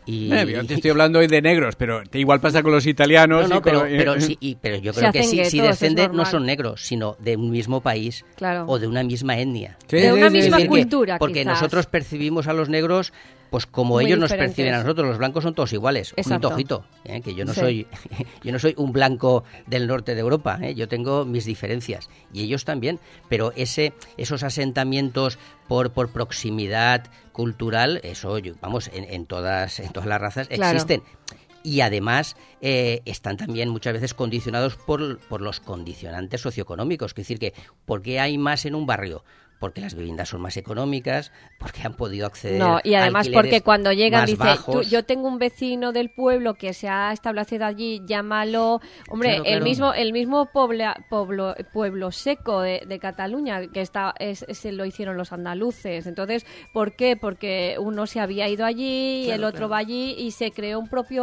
yo te estoy hablando hoy de negros, pero igual pasa con los italianos. No, y con- pero yo Se creo que hacen sí, si guetos, es descenden no normal. son negros, sino de un mismo país Claro. o de una misma etnia. Sí, de una sí, misma sí. decir cultura, porque quizás. nosotros percibimos a los negros pues como Muy ellos nos diferentes. perciben a nosotros. Los blancos son todos iguales. Exacto. Ojito, que yo no Sí. soy yo no soy un blanco del norte de Europa, yo tengo mis diferencias y ellos también, pero esos asentamientos por proximidad cultural, eso vamos en todas las razas Claro. existen. Y además están también muchas veces condicionados por los condicionantes socioeconómicos. Es decir, que ¿por qué hay más en un barrio? Porque las viviendas son más económicas, porque han podido acceder No, y a además alquileres porque cuando llegan más dice, bajos. yo tengo un vecino del pueblo que se ha establecido allí, llámalo, hombre, Claro, claro. el mismo pueblo seco de Cataluña que se lo hicieron los andaluces. Entonces, ¿por qué? Porque uno se había ido allí y el otro va allí y se creó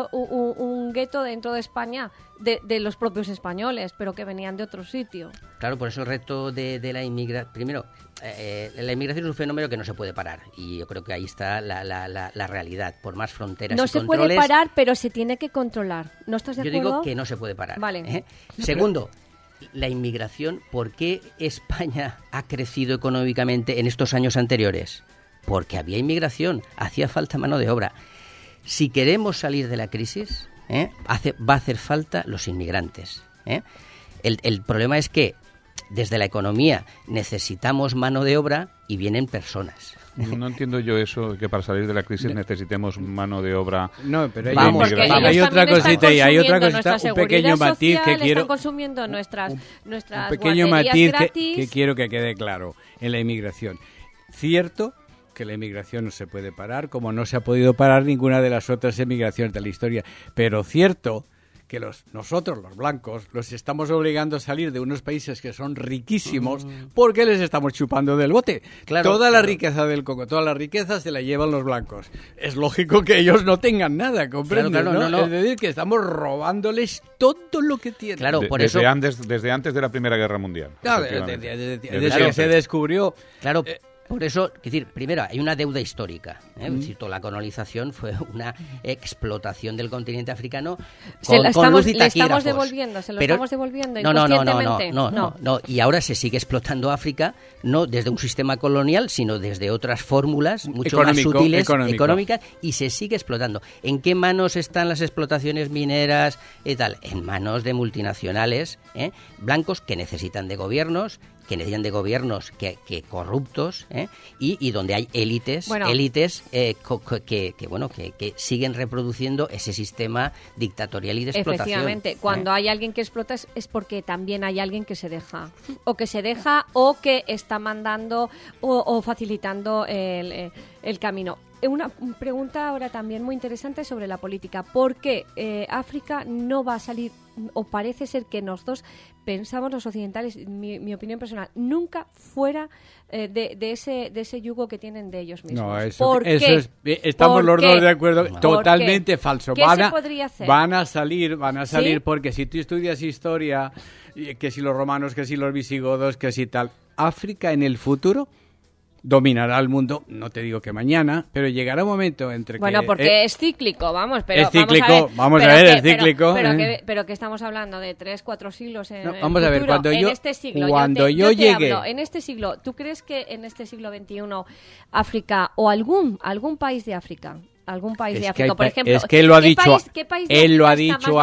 un gueto dentro de España de los propios españoles, pero que venían de otro sitio. Claro, por eso el reto de la inmigración... Primero, la inmigración es un fenómeno que no se puede parar y yo creo que ahí está la realidad. Por más fronteras No y se controles... puede parar, pero se tiene que controlar. ¿No estás de Yo acuerdo? digo que no se puede parar. Vale. Segundo, la inmigración, ¿por qué España ha crecido económicamente en estos años anteriores? Porque había inmigración, hacía falta mano de obra. Si queremos salir de la crisis, va a hacer falta los inmigrantes. El problema es que desde la economía necesitamos mano de obra y vienen personas. No entiendo yo eso, que para salir de la crisis necesitemos mano de obra. No, pero Vamos, Porque inmigrante. ellos hay otra también están cosita y hay otra consumiendo cosita, nuestra un pequeño seguridad matiz que social, quiero... están consumiendo nuestras Un pequeño guarderías matiz gratis. que quiero que quede claro en la inmigración. Cierto que la inmigración no se puede parar, como no se ha podido parar ninguna de las otras emigraciones de la historia, pero cierto que nosotros, los blancos, los estamos obligando a salir de unos países que son riquísimos porque les estamos chupando del bote. Claro, Toda la claro. riqueza del coco, toda la riqueza se la llevan los blancos. Es lógico que ellos no tengan nada, ¿comprendes? Claro, ¿no? no. Es decir, que estamos robándoles todo lo que tienen. Claro, por desde, eso... desde antes de la Primera Guerra Mundial. Claro, efectivamente. desde Claro, que se descubrió... Claro, por eso, es decir, primero, hay una deuda histórica. Es decir, toda la colonización fue una explotación del continente africano con luz y le estamos taquígrafos. devolviendo, se lo Pero- estamos devolviendo No, inconscientemente. no. Y ahora se sigue explotando África, no desde un sistema colonial, sino desde otras fórmulas mucho Económico, más sutiles, económico. económicas, y se sigue explotando. ¿En qué manos están las explotaciones mineras y tal? En manos de multinacionales, blancos que necesitan de gobiernos, que corruptos, y donde hay élites Bueno. que siguen reproduciendo ese sistema dictatorial y de explotación. Efectivamente, cuando hay alguien que explota es porque también hay alguien que se deja. O que se deja o que está mandando o facilitando el camino. Una pregunta ahora también muy interesante sobre la política. ¿Por qué África no va a salir, o parece ser que nosotros pensamos los occidentales, mi opinión personal, nunca fuera de ese yugo que tienen de ellos mismos? No, eso es, estamos los dos de acuerdo, no. Totalmente falso. ¿Qué se podría hacer? Van a salir ¿sí? Porque si tú estudias historia, que si los romanos, que si los visigodos, que si tal, África en el futuro dominará el mundo, no te digo que mañana, pero llegará un momento entre bueno, porque es cíclico, vamos, pero es cíclico, vamos a ver, es cíclico. Pero que estamos hablando de 3-4 siglos en el vamos futuro, a ver, cuando en yo, este siglo, yo llegué... hablo, en este siglo, ¿tú crees que en este siglo XXI África o algún país de África, por ejemplo, es que él lo ha dicho, él lo ha dicho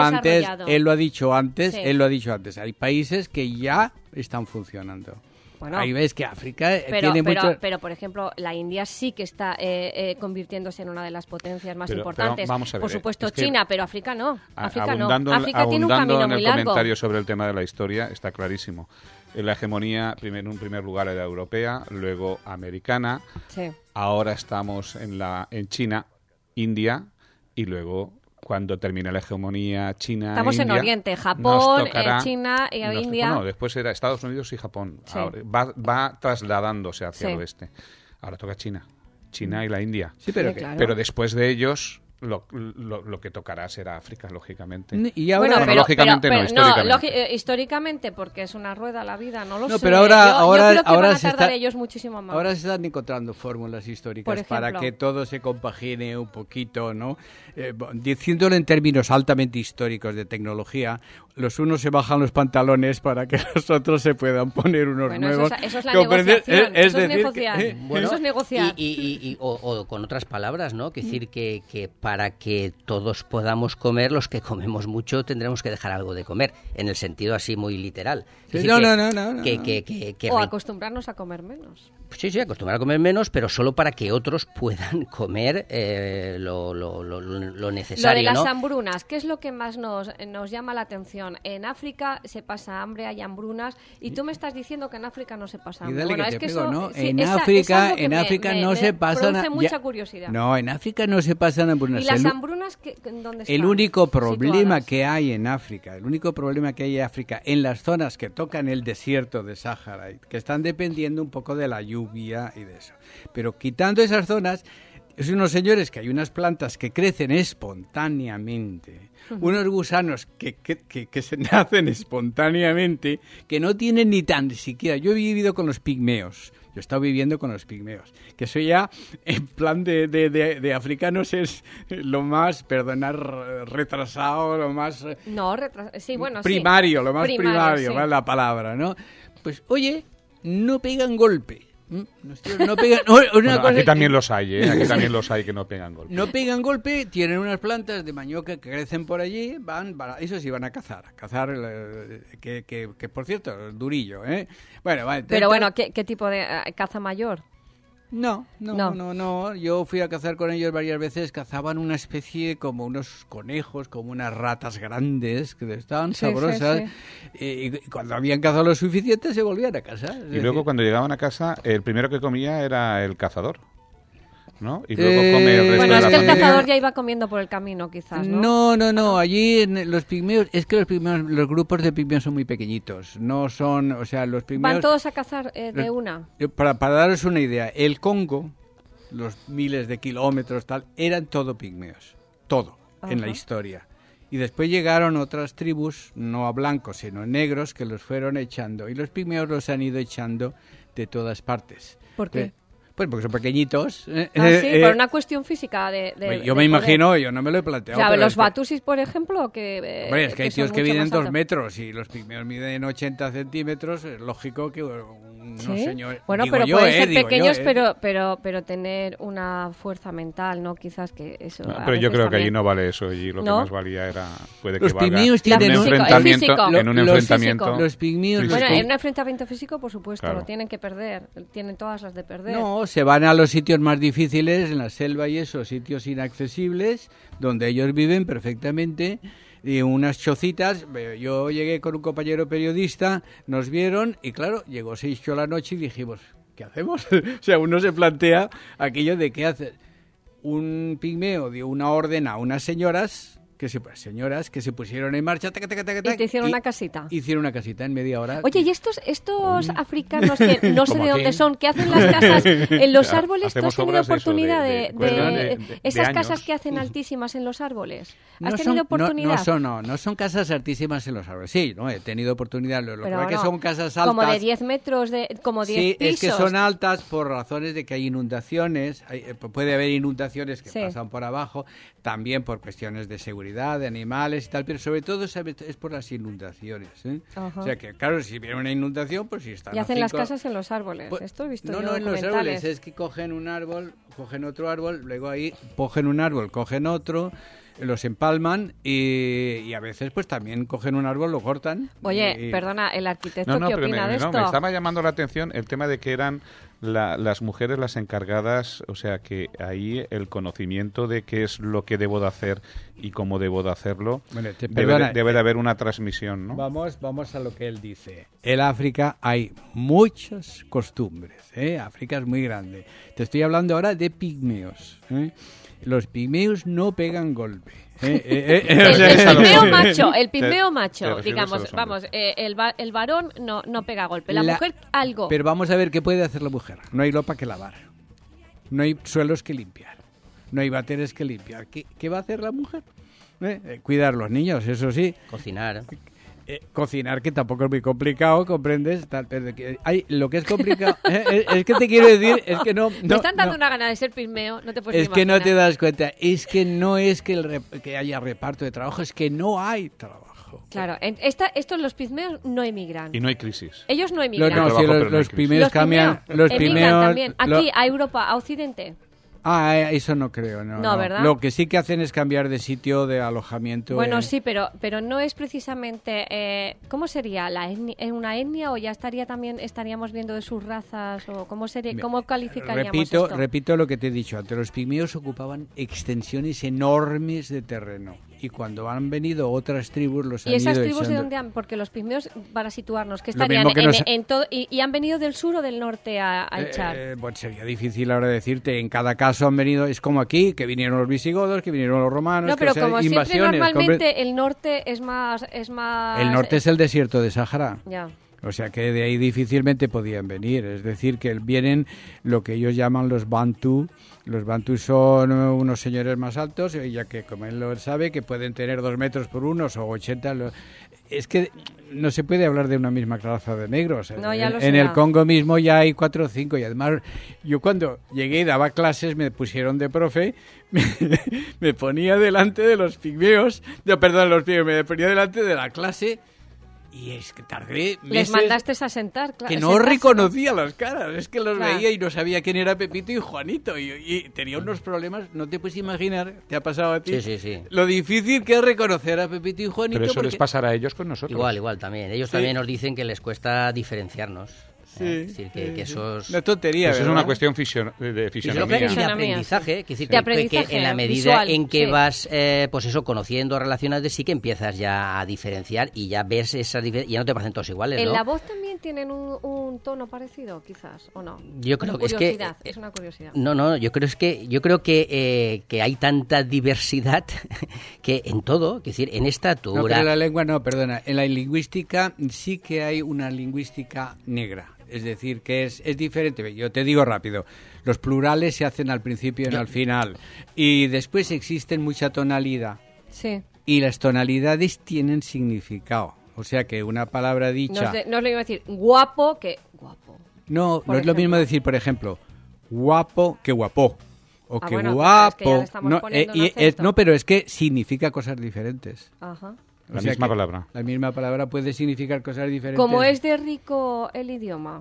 antes, antes, hay países que ya están funcionando. Bueno, ahí ves que África tiene mucho... Pero, por ejemplo, la India sí que está convirtiéndose en una de las potencias más importantes. Vamos a ver, por supuesto, China, pero África no. África tiene un camino muy largo. En el comentario sobre el tema de la historia, está clarísimo. La hegemonía, en un primer lugar, era europea, luego americana. Sí. Ahora estamos en China, India, y luego... Cuando termine la hegemonía China estamos India, en Oriente, Japón, China y India. No, después era Estados Unidos y Japón. Sí. Ahora, va trasladándose hacia el oeste. Ahora toca China y la India. Sí, pero, claro. Pero después de ellos lo que tocará será África, lógicamente. Y ahora, lógicamente no, históricamente. Históricamente, porque es una rueda la vida, no lo sé. Pero ahora yo creo que van a tardar ellos muchísimo más. Ahora se están encontrando fórmulas históricas para que todo se compagine un poquito, ¿no? Diciéndolo en términos altamente históricos de tecnología, los unos se bajan los pantalones para que los otros se puedan poner unos nuevos. Eso es la negociación. Eso es negociar. Bueno, eso es negociar. O con otras palabras, ¿no? Que decir que para que todos podamos comer, los que comemos mucho tendremos que dejar algo de comer, en el sentido así muy literal. Sí, o acostumbrarnos a comer menos. Sí, acostumbrar a comer menos, pero solo para que otros puedan comer lo necesario. Lo de las ¿no? hambrunas, ¿qué es lo que más nos llama la atención? En África se pasa hambre, hay hambrunas, y tú me estás diciendo que en África no se pasa hambre. Bueno, es que eso, ¿no? Sí, en África no se pasa nada. Mucha curiosidad. No, en África no se pasan hambrunas. ¿Y las hambrunas dónde están? El único problema situadas? que hay en África, en las zonas que tocan el desierto de Sáhara, que están dependiendo un poco de la lluvia y de eso. Pero quitando esas zonas, es unos señores que hay unas plantas que crecen espontáneamente, unos gusanos que se nacen espontáneamente, que no tienen ni tan siquiera... Yo he vivido con los pigmeos. Yo he estado viviendo con los pigmeos, que eso ya, en plan de africanos, es lo más, retrasado, lo más... primario, lo más primario, ¿vale? La palabra, ¿no? Pues, oye, no pegan golpe. No pegan, aquí también los hay, ¿eh? Aquí también los hay que no pegan golpe. No pegan golpe, tienen unas plantas de manioca que crecen por allí, eso sí, van a cazar, que por cierto, es durillo, ¿eh? Bueno, vale. Pero bueno, ¿qué tipo de caza mayor? No, yo fui a cazar con ellos varias veces, cazaban una especie como unos conejos, como unas ratas grandes, que estaban sabrosas, y cuando habían cazado lo suficiente se volvían a casa. Y luego cuando llegaban a casa, el primero que comía era el cazador, ¿no? Y luego come el resto de la es que el familia. cazador ya iba comiendo por el camino, quizás, ¿no? No, allí en los pigmeos, los grupos de pigmeos son muy pequeñitos, no son, o sea, los pigmeos... ¿Van todos a cazar de una? Para daros una idea, el Congo, los miles de kilómetros, tal, eran todo pigmeos, todo, en la historia. Y después llegaron otras tribus, no a blancos, sino a negros, que los fueron echando, y los pigmeos los han ido echando de todas partes. ¿Por qué? Pues porque son pequeñitos. Por una cuestión física yo me imagino, yo no me lo he planteado. O sea, los batusis, por ejemplo, que... Hombre, es que hay tíos que miden 2 metros y los pigmeos miden 80 centímetros, es lógico que unos señores... Bueno, pero pueden ser pequeños, pero tener una fuerza mental, ¿no? Quizás que eso... No, pero yo creo que allí no vale eso, y lo que más valía era... Puede los que valga pigmeos tienen en un enfrentamiento... Los pigmeos... Bueno, en un enfrentamiento físico, por supuesto, claro. Lo tienen que perder, tienen todas las de perder. No, se van a los sitios más difíciles, en la selva y esos sitios inaccesibles, donde ellos viven perfectamente, y unas chocitas. Yo llegué con un compañero periodista, nos vieron, y claro, llegó 6 de la noche y dijimos, ¿qué hacemos? O sea, uno se plantea aquello de qué hacer. Un pigmeo dio una orden a unas señoras que se pusieron en marcha, taca, taca, taca, y te hicieron una casita. Hicieron una casita en media hora. Oye, ¿y estos africanos que no sé de dónde son, que hacen las casas en los árboles? ¿Tú has tenido oportunidad de esas casas que hacen altísimas en los árboles? ¿Has tenido oportunidad? No son casas altísimas en los árboles. Sí, no he tenido oportunidad. Lo que pasa es que son casas altas. Como de 10 metros, como 10 pisos. Sí, es que son altas por razones de que hay inundaciones. Puede haber inundaciones que pasan por abajo, también por cuestiones de seguridad, de animales y tal, pero sobre todo es por las inundaciones, ¿eh? O sea que, claro, si viene una inundación, pues si están y hacen las casas en los árboles. Esto he visto yo en los árboles, es que cogen un árbol, cogen otro árbol, luego ahí cogen un árbol, cogen otro, los empalman y a veces pues también cogen un árbol, lo cortan. Oye, perdona, el arquitecto, ¿qué opina de esto? Me estaba llamando la atención el tema de que eran las mujeres las encargadas, o sea que ahí el conocimiento de qué es lo que debo de hacer y cómo debo de hacerlo, debe de haber una transmisión, ¿no? Vamos a lo que él dice. En África hay muchas costumbres, ¿eh? África es muy grande. Te estoy hablando ahora de pigmeos, ¿eh? Los pigmeos no pegan golpe. El pigmeo macho, digamos, vamos, el varón no pega golpe, la mujer algo. Pero vamos a ver qué puede hacer la mujer. No hay ropa que lavar, no hay suelos que limpiar, no hay váteres que limpiar. ¿Qué va a hacer la mujer? Cuidar los niños, eso sí. Cocinar. Cocinar, que tampoco es muy complicado, ¿comprendes? Lo que es complicado es que te quiero decir, es que no... Me están dando una gana de ser pigmeo, no te puedes imaginar. Que no te das cuenta, es que no es que haya reparto de trabajo, es que no hay trabajo. Claro, estos los pigmeos no emigran. Y no hay crisis. Ellos no emigran. Los pigmeos cambian... Los pigmeos también, aquí a Europa, a Occidente. Eso no creo, no. ¿Verdad? Lo que sí que hacen es cambiar de sitio, de alojamiento. Bueno, sí, pero no es precisamente... ¿Cómo sería? ¿Una etnia o ya estaríamos viendo de sus razas? ¿O cómo calificaríamos esto? Repito lo que te he dicho antes. Los pigmeos ocupaban extensiones enormes de terreno. Y cuando han venido otras tribus, los han ido echando. ¿Y esas tribus de dónde han? Porque los pigmeos, para situarnos, que estarían en todo... ¿Y han venido del sur o del norte a echar? Bueno, sería difícil ahora decirte. En cada caso han venido... Es como aquí, que vinieron los visigodos, que vinieron los romanos... No, pero como siempre, normalmente el norte es más... El norte es el desierto de Sáhara. Ya. O sea que de ahí difícilmente podían venir. Es decir, que vienen lo que ellos llaman los Bantú. Los Bantú son unos señores más altos, ya que, como él lo sabe, que pueden tener 2 metros por unos o 80. Es que no se puede hablar de una misma raza de negros. No, ya lo en el Congo mismo ya hay 4 o 5. Y además, yo cuando llegué y daba clases, me pusieron de profe, me ponía delante de los pigmeos. Me ponía delante de la clase. Y es que tardé meses... Les mandaste a sentar, claro. Que no reconocía las caras, es que los veía y no sabía quién era Pepito y Juanito. Y tenía unos problemas, no te puedes imaginar, ¿te ha pasado a ti? Sí. Lo difícil que es reconocer a Pepito y Juanito. Pero eso les pasará a ellos con nosotros. Igual también. Ellos también nos dicen que les cuesta diferenciarnos. Sí, es decir, que eso es... Una tontería, eso es una cuestión de fisionomía. Y de aprendizaje. Sí. Que en la medida en que vas, conociendo, relacionándote, sí que empiezas ya a diferenciar y ya ves esas diferencias, ya no te parecen todos iguales, ¿no? ¿En la voz también tienen un tono parecido, quizás, o no? Yo creo que es una curiosidad. No, yo creo que hay tanta diversidad que en todo, es decir, en estatura... No, pero en la lengua no, perdona. En la lingüística sí que hay una lingüística negra. Es decir, que es diferente. Yo te digo rápido, los plurales se hacen al principio y al final. Y después existen mucha tonalidad. Sí. Y las tonalidades tienen significado. O sea que una palabra dicha... No es lo mismo decir guapo que guapo. No es lo mismo decir, por ejemplo, guapo que guapo. O que bueno, guapo. Es que no, pero es que significa cosas diferentes. Ajá. La misma palabra. La misma palabra puede significar cosas diferentes. Como es de rico el idioma,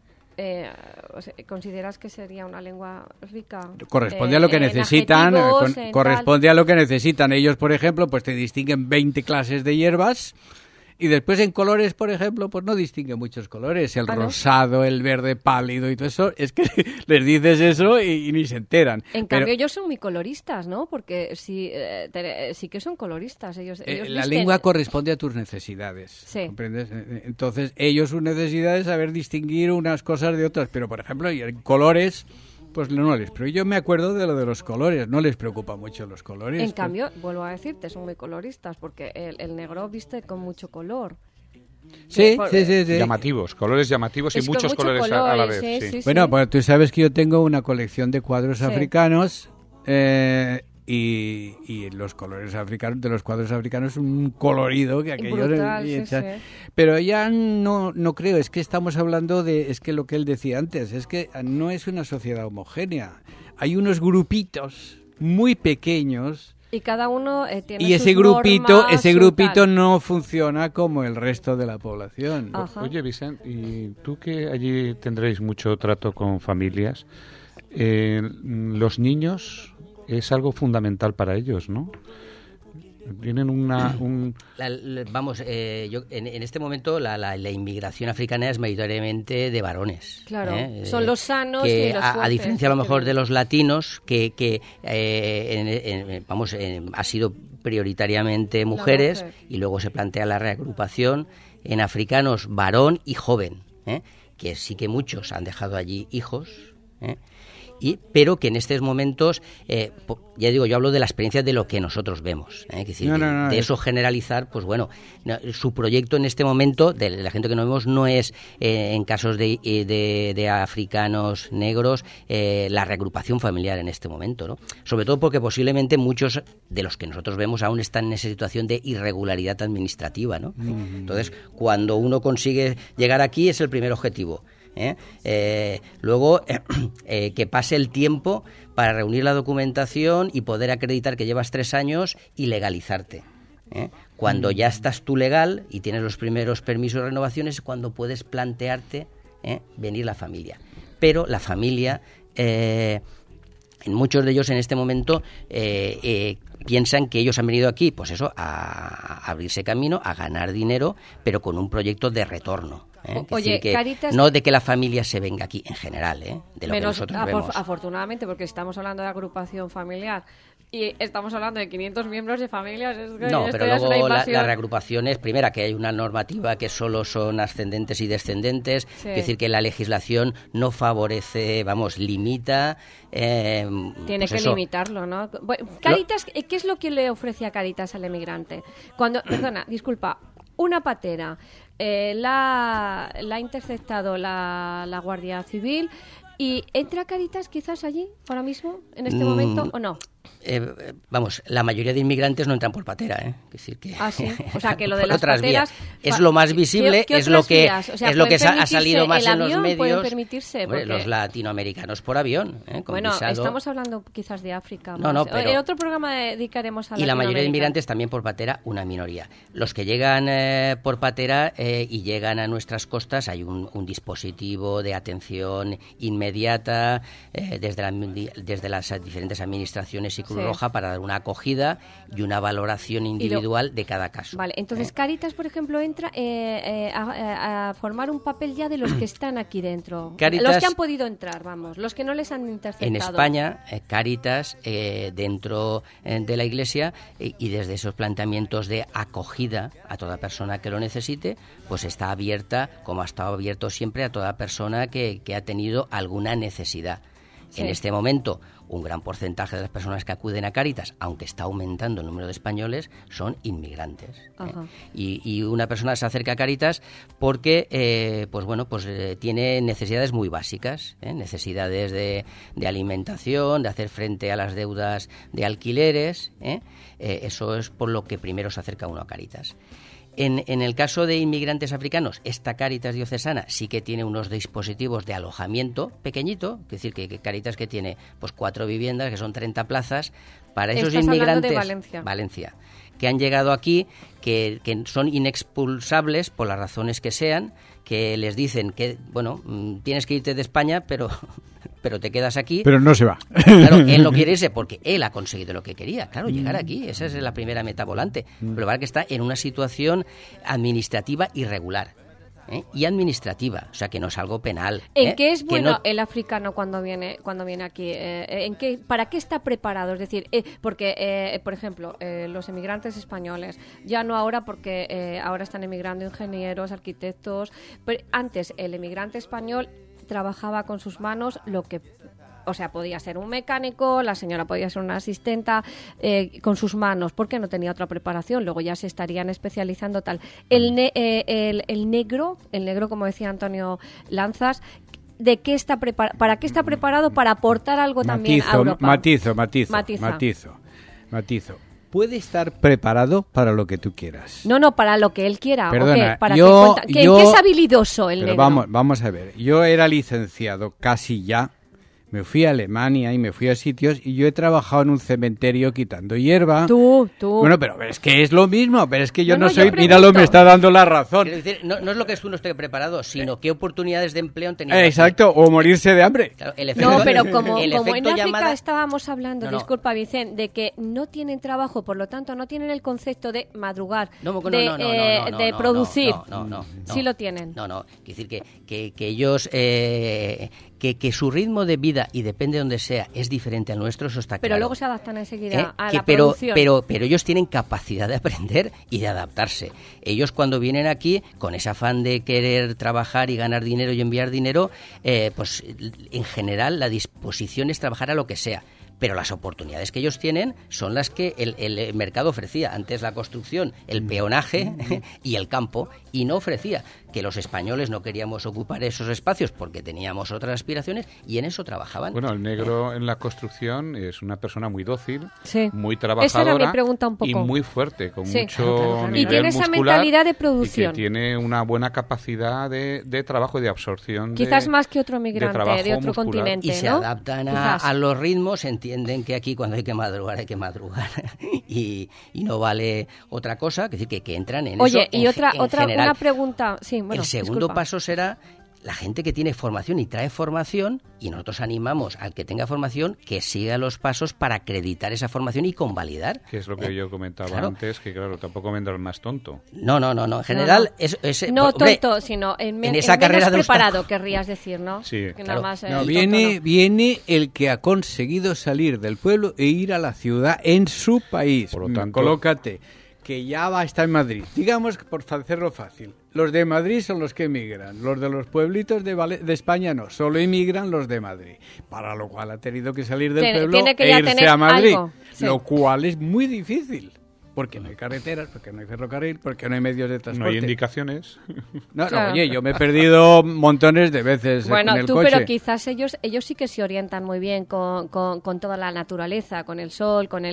¿consideras que sería una lengua rica? Corresponde a lo que necesitan. Corresponde a lo que necesitan. Ellos, por ejemplo, pues te distinguen 20 clases de hierbas Y después en colores, por ejemplo, pues no distingue muchos colores. El rosado, el verde pálido y todo eso, es que les dices eso y ni se enteran. En cambio, ellos son muy coloristas, ¿no? Porque sí que son coloristas. Ellos la lengua corresponde a tus necesidades. Sí. ¿Comprendes? Entonces, ellos su necesidad es saber distinguir unas cosas de otras. Pero, por ejemplo, y en colores... Pues no les, pero yo me acuerdo de lo de los colores, no les preocupa mucho los colores. En cambio, vuelvo a decirte, son muy coloristas, porque el negro viste con mucho color. Sí. Llamativos, colores llamativos y muchos colores a la vez. Sí. Bueno, pues tú sabes que yo tengo una colección de cuadros africanos y los colores africanos, de los cuadros africanos, un colorido que aquello... Brutal, Pero ya no creo, es que estamos hablando es que lo que él decía antes, es que no es una sociedad homogénea. Hay unos grupitos muy pequeños y cada uno tiene y ese grupito no funciona como el resto de la población. Ajá. Oye, Vicente, y tú que allí tendréis mucho trato con familias, los niños es algo fundamental para ellos, ¿no? Tienen yo en este momento la inmigración africana es mayoritariamente de varones. Claro, son los sanos y los fuertes. A diferencia a lo mejor de los latinos, que ha sido prioritariamente mujeres y luego se plantea la reagrupación en africanos varón y joven, que sí que muchos han dejado allí hijos, pero que en estos momentos, ya digo, yo hablo de la experiencia de lo que nosotros vemos, es decir, de eso generalizar, pues bueno, su proyecto en este momento, de la gente que no vemos, no es en casos de africanos negros, la reagrupación familiar en este momento, ¿no? Sobre todo porque posiblemente muchos de los que nosotros vemos aún están en esa situación de irregularidad administrativa, ¿no? Entonces, cuando uno consigue llegar aquí es el primer objetivo. Luego que pase el tiempo para reunir la documentación y poder acreditar que llevas 3 años y legalizarte. Cuando ya estás tú legal y tienes los primeros permisos de renovaciones es cuando puedes plantearte venir la familia. Pero la familia, en muchos de ellos en este momento piensan que ellos han venido aquí, pues eso, a abrirse camino, a ganar dinero, pero con un proyecto de retorno. Oye, que Cáritas... no de que la familia se venga aquí en general, de lo que nosotros vemos. Afortunadamente, porque estamos hablando de agrupación familiar y estamos hablando de 500 miembros de familias. No, pero luego la reagrupación es, primera, que hay una normativa que solo son ascendentes y descendentes, es decir, que la legislación no favorece, limita... Tiene que limitarlo, ¿no? Bueno, Cáritas, ¿qué es lo que le ofrece a Cáritas al emigrante? Disculpa, una patera la ha interceptado la Guardia Civil y ¿entra Cáritas quizás allí ahora mismo, en este momento, o no? La mayoría de inmigrantes no entran por patera, es decir que sí, o sea que lo de las pateras es lo más visible, es lo que vías? O sea, es lo que ha salido más en los medios. ¿Pueden permitirse? Porque... los latinoamericanos por avión, con bueno, visado. Estamos hablando quizás de África. No, pero... En otro programa dedicaremos a y la mayoría de inmigrantes también por patera, una minoría. Los que llegan por patera y llegan a nuestras costas, hay un dispositivo de atención inmediata desde las diferentes administraciones y Cruz Roja para dar una acogida y una valoración individual de cada caso. Vale, entonces Cáritas, por ejemplo, entra a formar un papel ya de los que están aquí dentro. Cáritas, los que han podido entrar, los que no les han interceptado. En España, Cáritas, dentro de la Iglesia y desde esos planteamientos de acogida a toda persona que lo necesite, pues está abierta, como ha estado abierto siempre, a toda persona que ha tenido alguna necesidad. Sí. En este momento, un gran porcentaje de las personas que acuden a Cáritas, aunque está aumentando el número de españoles, son inmigrantes. Y una persona se acerca a Cáritas porque tiene necesidades muy básicas, necesidades de alimentación, de hacer frente a las deudas de alquileres. Eso es por lo que primero se acerca uno a Cáritas. En el caso de inmigrantes africanos, esta Cáritas diocesana sí que tiene unos dispositivos de alojamiento pequeñito, es decir, que Cáritas que tiene 4 viviendas, que son 30 plazas, para esos inmigrantes... De Valencia, que han llegado aquí, que son inexpulsables por las razones que sean, que les dicen que, tienes que irte de España, pero pero te quedas aquí. Pero no se va. Claro, él no quiere irse porque él ha conseguido lo que quería. Claro, llegar aquí, esa es la primera meta volante. Pero vale que está en una situación administrativa irregular. Y administrativa, o sea que no es algo penal. ¿En qué es bueno el africano cuando viene aquí? ¿Para qué está preparado? Es decir, porque, por ejemplo, los emigrantes españoles, ya no ahora porque ahora están emigrando ingenieros, arquitectos, pero antes el emigrante español trabajaba con sus manos o sea, podía ser un mecánico, la señora podía ser una asistenta con sus manos, porque no tenía otra preparación. Luego ya se estarían especializando tal. El negro, como decía Antonio Lanzas, ¿de qué está ¿para qué está preparado? Para aportar algo también a Europa. Matizo. Puede estar preparado para lo que tú quieras. No, para lo que él quiera. Perdona, ¿En qué es habilidoso el negro? Vamos a ver. Yo era licenciado casi ya. Me fui a Alemania y me fui a sitios y yo he trabajado en un cementerio quitando hierba. Tú. Bueno, pero es que es lo mismo, pero es que yo no soy... yo pregunto. Míralo, me está dando la razón. Quiero decir, no es lo que tú no estés preparado, sino qué oportunidades de empleo han tenido. Exacto, o morirse de hambre. Claro, pero como en África llamada... estábamos hablando, disculpa Vicente, de que no tienen trabajo, por lo tanto no tienen el concepto de madrugar, de producir. No. Sí lo tienen. No. Quiero decir que ellos... Que su ritmo de vida, y depende de donde sea, es diferente al nuestro, eso está claro. Pero luego se adaptan enseguida a la producción. Pero ellos tienen capacidad de aprender y de adaptarse. Ellos cuando vienen aquí, con ese afán de querer trabajar y ganar dinero y enviar dinero, pues en general la disposición es trabajar a lo que sea. Pero las oportunidades que ellos tienen son las que el mercado ofrecía. Antes la construcción, el peonaje y el campo, y no ofrecía. Que los españoles no queríamos ocupar esos espacios porque teníamos otras aspiraciones y en eso trabajaban. Bueno, el negro en la construcción es una persona muy dócil, sí. muy trabajadora. Esa era mi pregunta un poco. Y muy fuerte, con sí, mucho claro. nivel y tiene esa muscular, mentalidad de producción. y que tiene una buena capacidad de trabajo y de absorción. Quizás más que otro migrante de otro muscular. continente, y se ¿no? adaptan a los ritmos, entienden que aquí cuando hay que madrugar y no vale otra cosa, es decir, que entran en eso. Oye, y otra general. Una pregunta, sí, bueno, el segundo disculpa. paso será la gente que tiene formación y trae formación, y nosotros animamos al que tenga formación que siga los pasos para acreditar esa formación y convalidar. Que es lo que yo comentaba antes, que claro, tampoco vendrá el más tonto. No. En general no hombre, tonto, sino en esa carrera menos preparado, querrías decir, ¿no? Sí. Que claro. nada más, Viene el que ha conseguido salir del pueblo e ir a la ciudad en su país. Por lo tanto, colócate, que ya va a estar en Madrid. Digamos que por hacerlo fácil, los de Madrid son los que emigran, los de los pueblitos de España no, solo emigran los de Madrid, para lo cual ha tenido que salir del pueblo tiene que e ya irse tener a Madrid, algo, sí. Lo cual es muy difícil. Porque no hay carreteras, porque no hay ferrocarril, porque no hay medios de transporte. No hay indicaciones. No, oye, yo me he perdido montones de veces con el coche. Pero quizás ellos sí que se orientan muy bien con toda la naturaleza, con el sol, con el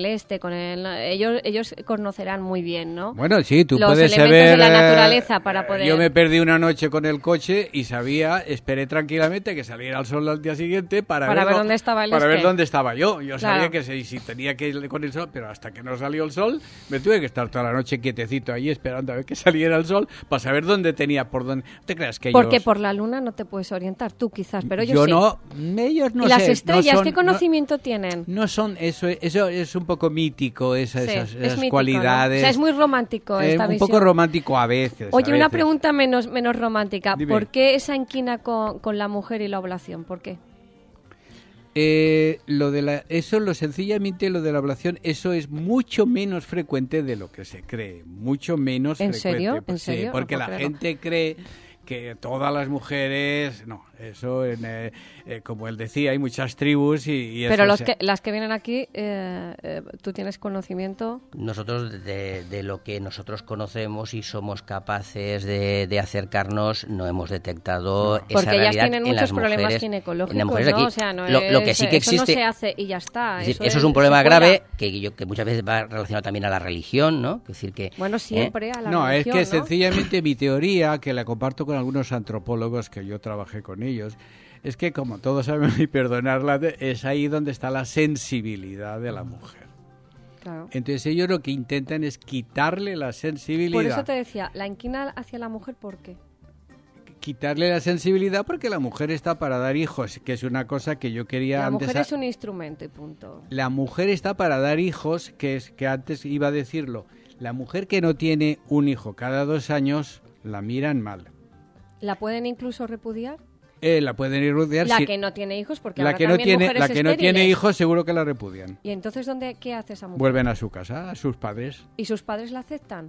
ellos conocerán muy bien, ¿no? Bueno, sí, tú los puedes elementos saber... de la naturaleza para poder... Yo me perdí una noche con el coche y esperé tranquilamente que saliera el sol al día siguiente para ver dónde estaba ver dónde estaba yo. Yo sabía que si tenía que ir con el sol, pero hasta que no salió el sol... Me tuve que estar toda la noche quietecito ahí esperando a ver que saliera el sol para saber dónde tenía, por dónde. ¿Te creas que Porque por la luna no te puedes orientar, tú quizás, pero ellos sí. Ellos no ¿Y sé. las estrellas no son, qué conocimiento tienen? No son, eso es un poco mítico, esas mítico, cualidades. ¿no? O sea, es muy romántico esta visión. Un poco romántico a veces. Oye, una pregunta menos romántica. Dime. ¿Por qué esa inquina con la mujer y la oblación? ¿Por qué? Sencillamente lo de la ablación, eso es mucho menos frecuente de lo que se cree, mucho menos ¿En frecuente. serio? Pues, ¿En serio? Sí, porque No la puedo creerlo. gente cree que todas las mujeres, no, eso como él decía, hay muchas tribus y eso, pero las que vienen aquí, ¿tú tienes conocimiento? Nosotros de lo que nosotros conocemos y somos capaces de acercarnos, no hemos detectado esa porque realidad ellas tienen en muchos las problemas mujeres, ginecológicos, en las mujeres ¿no? aquí. O sea, no lo que sí que eso existe, no se hace y ya está. Es decir, eso es un problema grave que muchas veces va relacionado también a la religión, ¿no? Es decir que bueno, siempre a la no, religión, es que sencillamente mi teoría, que la comparto con algunos antropólogos que yo trabajé con ellos, es que como todos saben, y perdonarla, es ahí donde está la sensibilidad de la mujer. Claro. Entonces ellos lo que intentan es quitarle la sensibilidad. Por eso te decía, la inquina hacia la mujer, ¿por qué? quitarle la sensibilidad, porque la mujer está para dar hijos, que es una cosa que yo quería La antes. mujer es un instrumento y punto. La mujer está para dar hijos, que antes iba a decirlo. La mujer que no tiene un hijo cada 2 años, la miran mal. ¿La pueden incluso repudiar? La pueden ir rodear. La que no tiene hijos, porque la ahora que no también tiene, mujeres la que no tiene estériles. hijos seguro que la repudian. ¿Y entonces qué hace esa mujer? Vuelven a su casa, a sus padres. ¿Y sus padres la aceptan?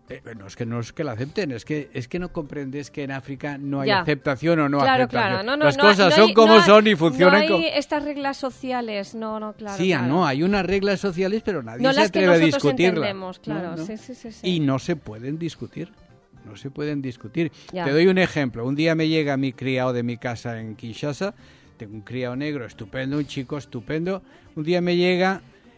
No es que la acepten, es que no comprendes que en África no hay Ya. aceptación o no Claro, aceptación. claro. Las cosas son como son y funcionan como... como... No hay estas reglas sociales, claro. Sí, claro. no, hay unas reglas sociales, pero nadie No se las que atreve a nosotros discutirlas. entendemos, claro. No. Sí. Y no se pueden discutir. No se pueden discutir. Ya. Te doy un ejemplo. Un día me llega mi criado de mi casa en Kinshasa. Tengo un criado negro estupendo, un chico estupendo. Un día me llega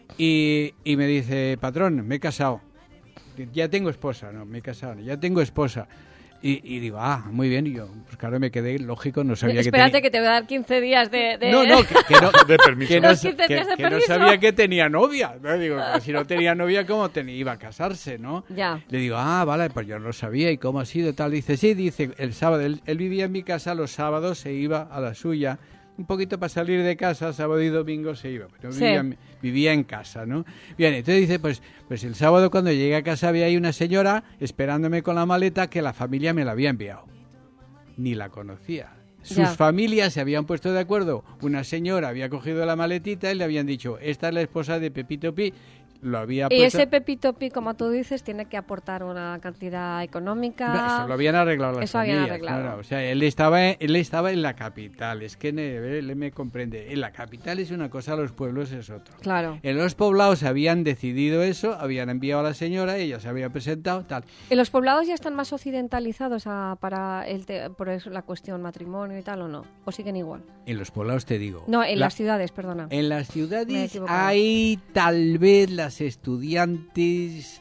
y me dice, patrón, me he casado. Ya tengo esposa. No, me he casado. Ya tengo esposa. Y digo, muy bien. Y yo, pues claro, me quedé lógico, no sabía Espérate que te voy a dar 15 días de... No, que no, De permiso. que no, Los 15 días de que no permiso. sabía que tenía novia. ¿No? Digo, si no tenía novia, ¿cómo iba a casarse, no? Ya. Le digo, vale, pues yo no lo sabía. ¿Y cómo ha sido? Tal. Dice, sí, dice, el sábado, él vivía en mi casa, los sábados se iba a la suya. Un poquito para salir de casa, sábado y domingo se iba. Pero Sí. vivía en casa, ¿no? Bien, entonces dice, pues el sábado cuando llegué a casa había ahí una señora esperándome con la maleta que la familia me la había enviado. Ni la conocía. Sus Ya. familias se habían puesto de acuerdo. Una señora había cogido la maletita y le habían dicho, esta es la esposa de Pepito Pi. Lo había Y puesto... ese Pepito Pi, como tú dices, tiene que aportar una cantidad económica. No, eso lo habían arreglado las Eso habían familias. arreglado. No, o sea, él estaba en la capital. Es que él me comprende. En la capital es una cosa, los pueblos es otro. Claro. En los poblados habían decidido eso, habían enviado a la señora, ella se había presentado, tal. ¿Y los poblados ya están más occidentalizados por eso, la cuestión matrimonio y tal o no? ¿O siguen igual? En los poblados te digo. No, en las ciudades, perdona. En las Me he ciudades equivocado. hay tal vez las estudiantes...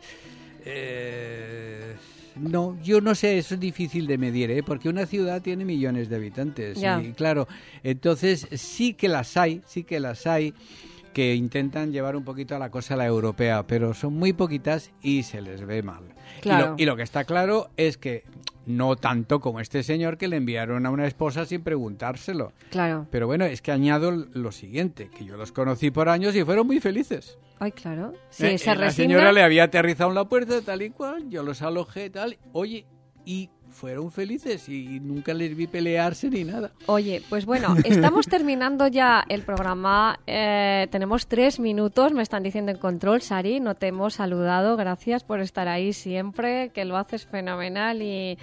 no, yo no sé, eso es difícil de medir, porque una ciudad tiene millones de habitantes. Ya. Y claro, entonces sí que las hay que intentan llevar un poquito a la cosa a la europea, pero son muy poquitas y se les ve mal. Claro. Y lo que está claro es que no tanto como este señor que le enviaron a una esposa sin preguntárselo. Claro. Pero bueno, es que añado lo siguiente, que yo los conocí por años y fueron muy felices. Ay, claro. Sí, se La resigna. señora le había aterrizado en la puerta tal y cual, yo los alojé tal, oye, y fueron felices y nunca les vi pelearse ni nada. Oye, pues bueno, estamos terminando ya el programa. Tenemos 3 minutos, me están diciendo en control. Sari, no te hemos saludado. Gracias por estar ahí siempre, que lo haces fenomenal.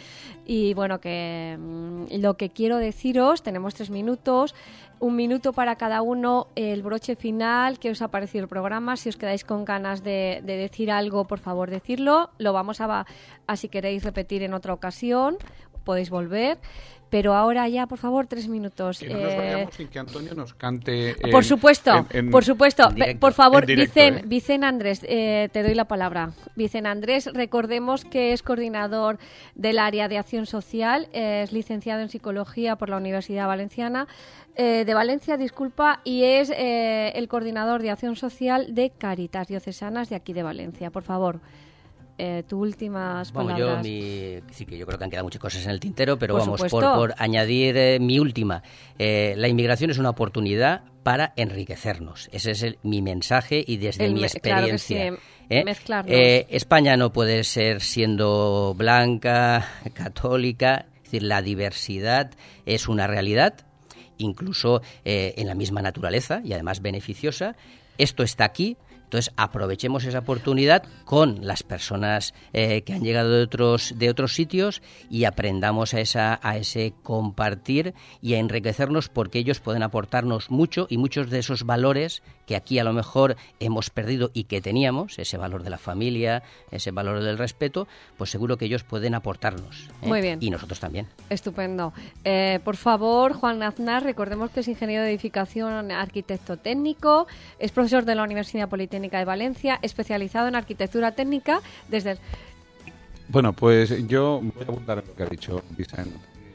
Y bueno, que lo que quiero deciros, tenemos 3 minutos. 1 minuto para cada uno, el broche final, ¿qué os ha parecido el programa? Si os quedáis con ganas de decir algo, por favor, decirlo. Lo vamos a si queréis repetir en otra ocasión, podéis volver. Pero ahora ya, por favor, 3 minutos. Que no nos vayamos sin que Antonio nos cante. Por supuesto, por supuesto. en directo. Por favor, En directo, Vicen Andrés, te doy la palabra. Vicen Andrés, recordemos que es coordinador del área de acción social, es licenciado en psicología por la Universidad Valenciana, de Valencia, y es el coordinador de acción social de Cáritas Diocesanas de aquí de Valencia. Por favor. Tus últimas Vamos, palabras. sí que yo creo que han quedado muchas cosas en el tintero, pero Por vamos, supuesto. por añadir mi última. La inmigración es una oportunidad para enriquecernos. Ese es mi mensaje y desde mi experiencia. Claro que sí, mezclarnos. España no puede ser siendo blanca, católica, es decir, la diversidad es una realidad, incluso en la misma naturaleza y además beneficiosa. Esto está aquí. Entonces, aprovechemos esa oportunidad con las personas que han llegado de otros sitios y aprendamos a ese compartir y a enriquecernos, porque ellos pueden aportarnos mucho, y muchos de esos valores que aquí a lo mejor hemos perdido y que teníamos, ese valor de la familia, ese valor del respeto, pues seguro que ellos pueden aportarnos. Muy bien. Y nosotros también. Estupendo. Por favor, Juan Aznar, recordemos que es ingeniero de edificación, arquitecto técnico, es profesor de la Universidad Politécnica de Valencia, especializado en arquitectura técnica desde el... Bueno, pues yo voy a apuntar en lo que ha dicho Vicente.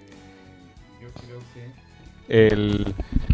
Yo creo que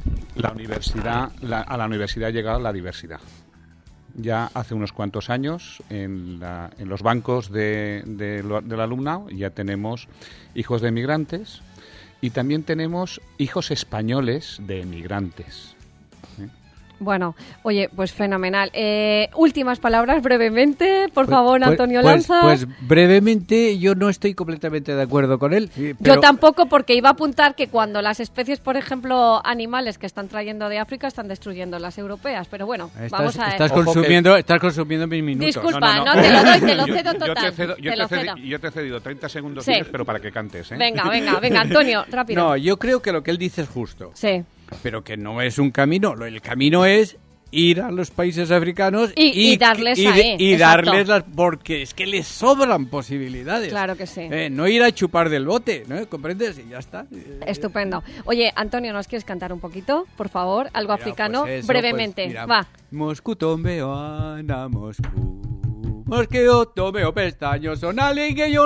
a la universidad ha llegado la diversidad. Ya hace unos cuantos años en los bancos del alumnado ya tenemos hijos de migrantes, y también tenemos hijos españoles de emigrantes. Bueno, oye, pues fenomenal. Últimas palabras brevemente, por favor, Antonio Lanza. Pues brevemente, yo no estoy completamente de acuerdo con él. Pero... Yo tampoco, porque iba a apuntar que cuando las especies, por ejemplo, animales que están trayendo de África están destruyendo las europeas. Pero bueno, vamos a ver. Estás consumiendo mis minutos. Disculpa, no, te lo doy, te lo cedo total. Yo te he cedido 30 segundos, sí. Pero para que cantes, ¿eh? Venga, Antonio, rápido. No, yo creo que lo que él dice es justo. Sí. Pero que no es un camino. El camino es ir a los países africanos y darles darles las, porque es que les sobran posibilidades. Claro que sí. No ir a chupar del bote, ¿no? ¿Comprendes? Y ya está. Estupendo. Oye, Antonio, ¿nos quieres cantar un poquito, por favor? Algo africano, pues eso, brevemente. Pues, mira, va. Moscú tomeo ana Moscú. Mosqueo tomeo pestaños son alingueyo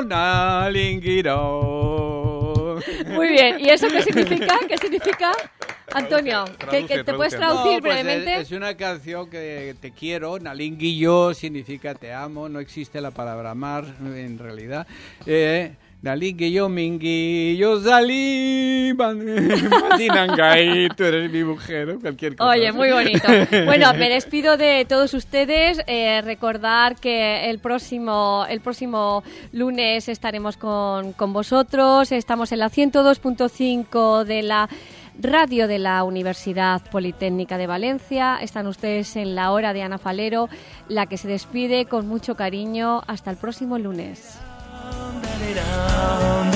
nalinguiro. Muy bien. ¿Y eso qué significa? ¿Qué significa? Antonio, ¿que te puedes traducir brevemente? Es una canción que te quiero, Nalinguillo significa te amo, no existe la palabra amar en realidad. Nalinguillo, minguillo, salí, Matinangay, tú eres mi mujer, cualquier cosa. Oye, muy bonito. Bueno, me despido de todos ustedes. Recordar que el próximo lunes estaremos con vosotros. Estamos en la 102.5 de la radio de la Universidad Politécnica de Valencia. Están ustedes en la hora de Ana Falero, la que se despide con mucho cariño. Hasta el próximo lunes.